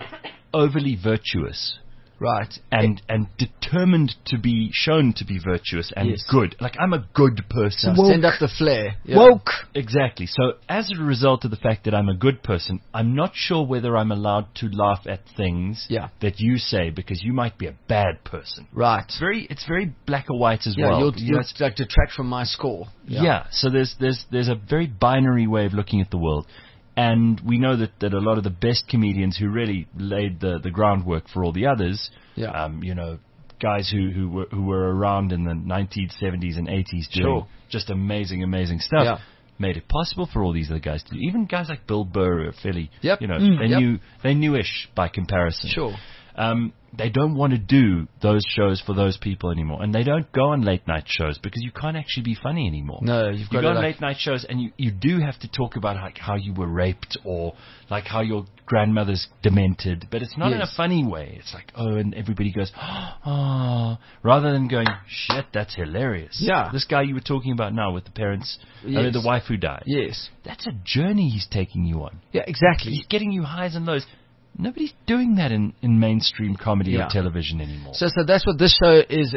overly virtuous. Right. And determined to be shown to be virtuous and good. Like, I'm a good person. Send up the flare. Yeah. Woke. Exactly. So as a result of the fact that I'm a good person, I'm not sure whether I'm allowed to laugh at things that you say because you might be a bad person. Right. It's very black or white as well. You'll like detract from my score. Yeah. So there's a very binary way of looking at the world. And we know that a lot of the best comedians who really laid the groundwork for all the others, guys who were around in the 1970s and 80s doing just amazing stuff. Yeah. Made it possible for all these other guys to do. Even guys like Bill Burr are fairly, Yep. you know, Yep. they knew-ish by comparison. Sure. They don't want to do those shows for those people anymore, and they don't go on late night shows because you can't actually be funny anymore. No, you got go to on late night shows, and you do have to talk about like how you were raped or like how your grandmother's demented, but it's not in a funny way. It's like, oh, and everybody goes, oh, rather than going, shit, that's hilarious. Yeah. This guy you were talking about now with the parents, the wife who died. Yes. That's a journey he's taking you on. Yeah, exactly. He's getting you highs and lows. Nobody's doing that in mainstream comedy or television anymore. So that's what this show is.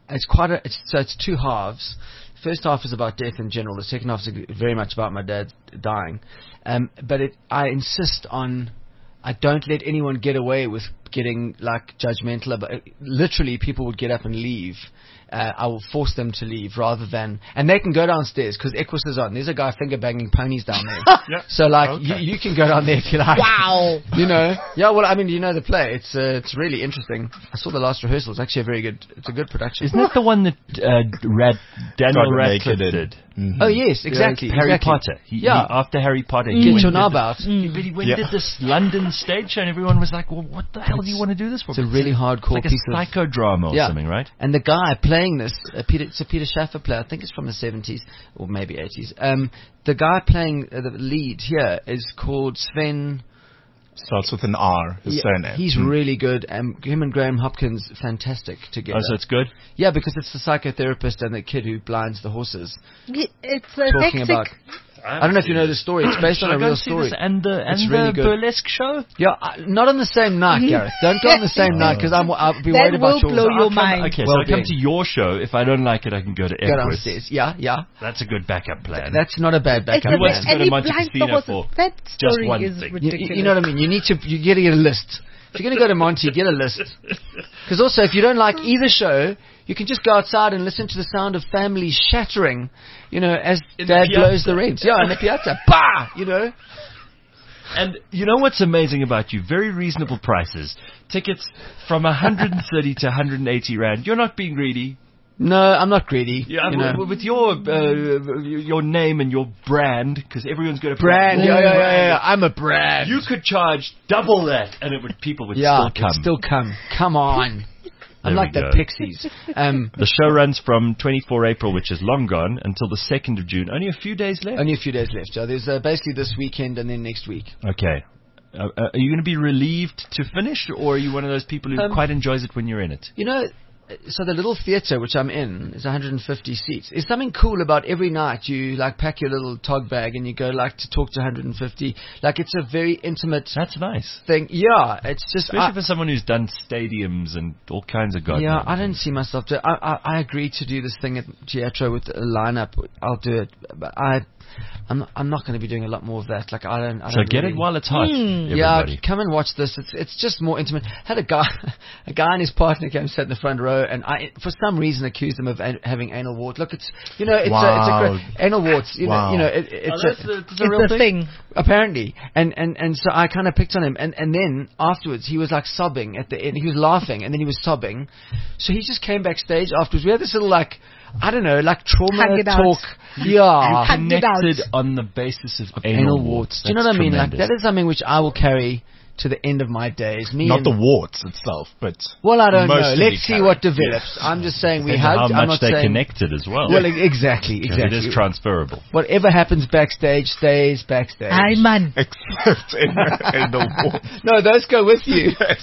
It's two halves. First half is about death in general. The second half is very much about my dad dying. But I insist on, I don't let anyone get away with getting like judgmental about it. Literally, people would get up and leave. I will force them to leave rather than, and they can go downstairs because Equus is on. There's a guy finger banging ponies down there. So like you can go down there if you like. Wow. You know, well, I mean, you know the play. It's really interesting. I saw the last rehearsal. It's actually it's a good production. Isn't that the one that Daniel Radcliffe did? Mm-hmm. Oh yes, exactly. Harry Potter. After Harry Potter, Get your knob out. But he went and did this London stage show, and everyone was like, "Well, what the hell do you want to do this for?" It's a really hardcore like piece a psychodrama or something, right? And the guy playing this, it's a Peter Schaffer play. I think it's from the 70s or maybe 80s. The guy playing the lead here is called Sven. Starts with an R, his surname. He's really good. Him and Graham Hopkins, fantastic together. Oh, so it's good? Yeah, because it's the psychotherapist and the kid who blinds the horses. It's talking hectic. about. I don't know if you know the story. It's based on a real story. And it's the really good. burlesque show? Yeah, not on the same night, Gareth. Don't go on the same night because I'll be worried about yours. That will blow your mind. Okay, so I come to your show. If I don't like it, I can go to Equus. Go downstairs. Yeah. That's a good backup plan. That's not a bad backup Who wants plan. to go to Monte Casino for that story just one is thing? ridiculous. You know what I mean? You got to get a list. If you're going to go to Monty, get a list. Because also, if you don't like either show, you can just go outside and listen to the sound of families shattering, you know, as Dad blows the rent. Yeah, in the piazza. Bah! You know? And you know what's amazing about you? Very reasonable prices. Tickets from 130 to 180 Rand. You're not being greedy. No, I'm not greedy. Yeah, you know. with your name and your brand, because everyone's got a brand. Yeah. I'm a brand. You could charge double that, and people would still come. Still come. Come on. I'm like the Pixies. The show runs from 24 April, which is long gone, until the 2nd of June. Only a few days left. Only a few days left. So there's basically this weekend and then next week. Okay. Are you going to be relieved to finish, or are you one of those people who quite enjoys it when you're in it? You know, so the little theatre which I'm in is 150 seats. There's something cool about every night you like pack your little tog bag and you go like to talk to 150. Like it's a very intimate. That's nice thing. Yeah, it's just especially for someone who's done stadiums and all kinds of goddamn. Yeah, I don't see myself. I agreed to do this thing at Teatro with a lineup. I'll do it, but I'm not going to be doing a lot more of that. Like I don't. So get it while it's hot. Yeah, come and watch this. It's just more intimate. Had a guy and his partner came sat in the front row, and I for some reason accused them of having anal warts. Look, it's a anal warts. You know, it's a thing. Apparently, and so I kind of picked on him, and then afterwards he was like sobbing at the end. He was laughing, and then he was sobbing. So he just came backstage afterwards. We had this little like. I don't know, like trauma talk. Yeah. You connected on the basis of anal warts. Do you know what I mean? Like, that is something which I will carry to the end of my days. Not the warts itself, but... Well, I don't know. Let's see what develops. I'm just saying we hugged. How much they connected as well. Well, exactly. It is transferable. Whatever happens backstage stays backstage. Aye, man. Except in anal warts. No, those go with you. Yes.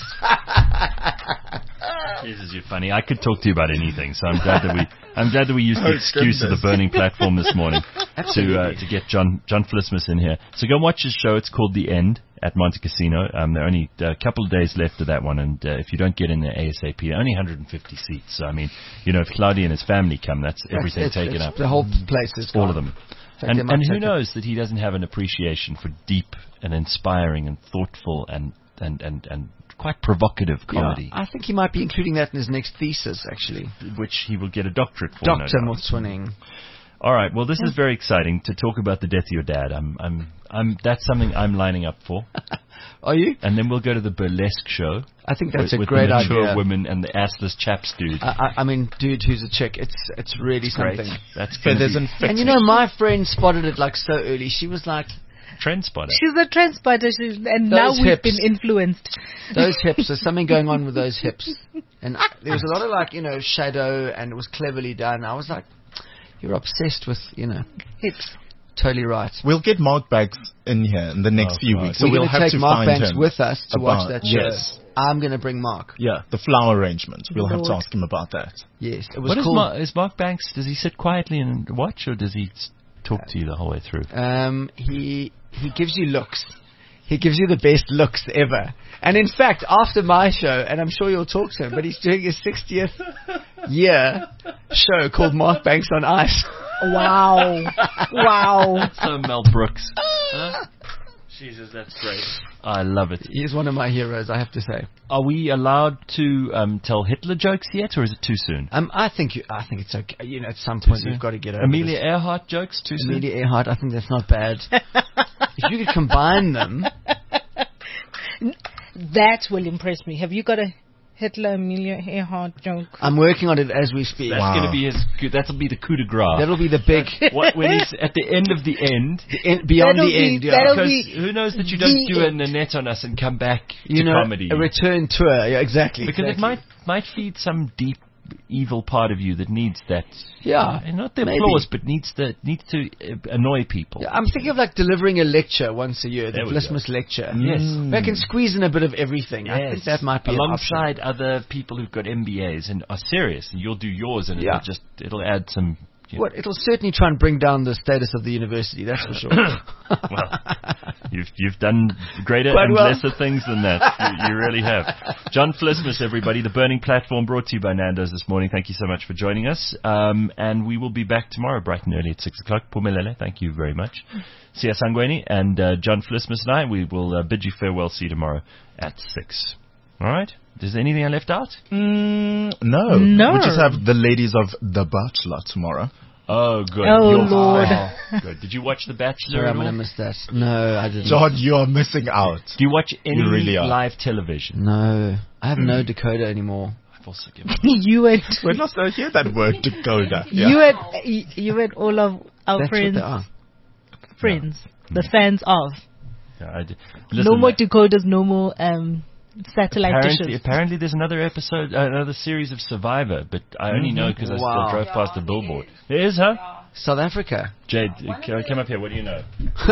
Jesus, you're funny. I could talk to you about anything, so I'm glad that we used the excuse of the burning platform this morning to get John Flismus in here. So go and watch his show. It's called The End at Monte Casino. There are only a couple of days left of that one, and if you don't get in there ASAP, only 150 seats. So I mean, you know, if Claudia and his family come, that's everything taken up. The whole place is all of them. And who knows that he doesn't have an appreciation for deep and inspiring and thoughtful and quite provocative comedy. Yeah, I think he might be including that in his next thesis, actually. Which he will get a doctorate for. Dr. Motswaneng. All right. Well, this is very exciting to talk about the death of your dad. That's something I'm lining up for. Are you? And then we'll go to the burlesque show. I think that's with a great the mature idea. women and the assless chaps dude. I mean, dude who's a chick. It's really Great. something. That's Feathers and And you know, my friend spotted it like so early. She was like, trend spotter. She's a trend spotter, and now Those we've hips. been influenced. those hips, there's something going on with those hips. And there was a lot of like, you know, shadow, and it was cleverly done. I was like, you're obsessed with, you know, Hips. totally right. We'll get Mark Banks in here in the next few God. weeks, so We're we'll going to have take to Mark find Banks him with us to watch about- that show. yes. I'm going to bring Mark. Yeah, the flower arrangement. We'll have to Lord. ask him about that. Yes, it was What cool. is Mark Banks? Does he sit quietly and watch, or does he talk to you the whole way through? He gives you looks. He gives you the best looks ever. And in fact, after my show, and I'm sure you'll talk to him, but he's doing his 60th year show called Mark Banks on Ice. Wow. Wow. So Mel Brooks. Huh? Jesus, that's great. I love it. He's one of my heroes, I have to say. Are we allowed to tell Hitler jokes yet, or is it too soon? I think it's okay. You know, at some point soon? you've got to get over Amelia this. Earhart jokes too soon? Amelia Earhart, I think that's not bad. If you could combine them, That will impress me. Have you got a Hitler Amelia Earhart joke? I'm working on it as we speak. That's going to be that'll be the coup de grace. That'll be the big When he's at the end of the end. beyond That'll the be- end. Yeah. that'll Because be who knows that you don't the do a end. Nanette on us and come back You to know, comedy. a return tour. Yeah, exactly. Because exactly. it might feed some deep evil part of you that needs that. Yeah, And not the maybe. applause, but needs to annoy people. Yeah, I'm thinking of like delivering a lecture once a year, the There we Vlismus lecture. Yes. I can squeeze in a bit of everything. I think that might be an option. alongside other people who've got MBAs and are serious, and you'll do yours, and Yeah. it'll add some. Well, it'll certainly try and bring down the status of the university, that's for sure. Well, you've done greater Quite and well. lesser things than that. You really have. John Vlismus, everybody, the Burning Platform, brought to you by Nando's this morning. Thank you so much for joining us. And we will be back tomorrow, bright and early at 6 o'clock. Pumelele, thank you very much. Sia Sangweni and John Vlismus and I, we will bid you farewell. See you tomorrow at 6. All right? Is there anything I left out? No. No. We just have the ladies of The Bachelor tomorrow. Oh, good. Oh, You're- Lord. Oh, good. Did you watch The Bachelor Sorry, at I'm going to all? miss that. No, I didn't. John, you are missing out. Do you watch any really are. live television? No, I have no Dakota anymore. I've also given up. You and We're not going to hear that word, Dakota. you and all of our That's friends, what they are. the fans of. Yeah, I did. No Listen, more decoders, no more satellite dishes. apparently there's another episode, another series of Survivor, but I only know because I Wow. still drove past the billboard. There is, huh? South Africa. Jade, come up here. What do you know?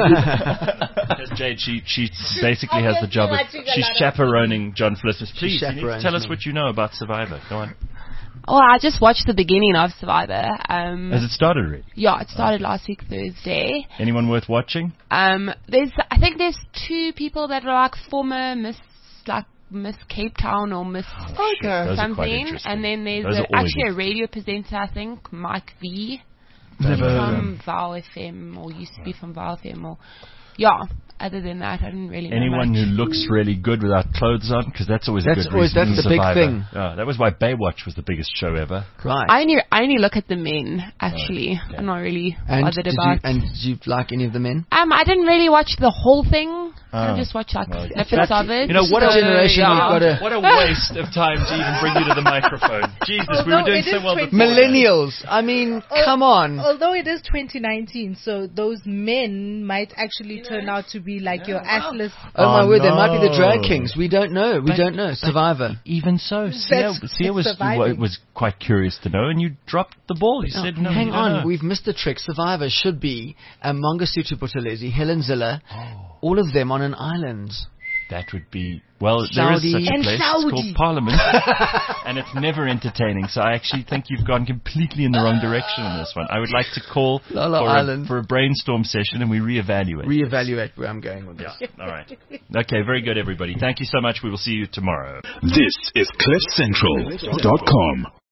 Jade, she basically has the job of she's chaperoning John Vlismus. Please, you need to chaperones tell us me. what you know about Survivor. Go on. Oh, I just watched the beginning of Survivor. Has it started already? Yeah, it started last week Thursday. Anyone worth watching? I think there's two people that are like former Miss Cape Town or Miss Those are quite something, interesting. and then there's Those are always actually a radio presenter, I think, Mike V. Never heard of from Val FM, or used to be from Val FM, or yeah. Other than that, I didn't really know Anyone much. who looks really good without clothes on, because that's always a That's good always- reason that's to the big Survivor. thing. Yeah, that was why Baywatch was the biggest show ever. Right. I only look at the men, actually. yeah. I'm not really and bothered did about. did you like any of the men? I didn't really watch the whole thing. I Oh. just watched like Well, snippets of it. You know, what a So, generation yeah. you've got to... What a waste of time to even bring you to the microphone. Jesus, we were Although doing it so is well 20 before. Millennials. I mean, come on. Although it is 2019, so those men might actually turn out to be like your assless. Oh my Oh, word, they might be the no. drag kings. We don't know. We don't know. Survivor. Even so, Sia It's was surviving. quite curious to know, and you dropped the ball. You said, no, Hang you don't on, know. we've missed the trick. Survivor should be Mangosuthu Buthelezi, Helen Ziller, all of them on an island. That would be, well, there is Saudi. such a And place. It's Saudi. called Parliament, and it's never entertaining. So I actually think you've gone completely in the wrong direction on this one. I would like to call Lala Island. for a brainstorm session, and we reevaluate. Reevaluate where I'm going with this. Yeah, all right. Okay, very good, everybody. Thank you so much. We will see you tomorrow. This is CliffCentral.com.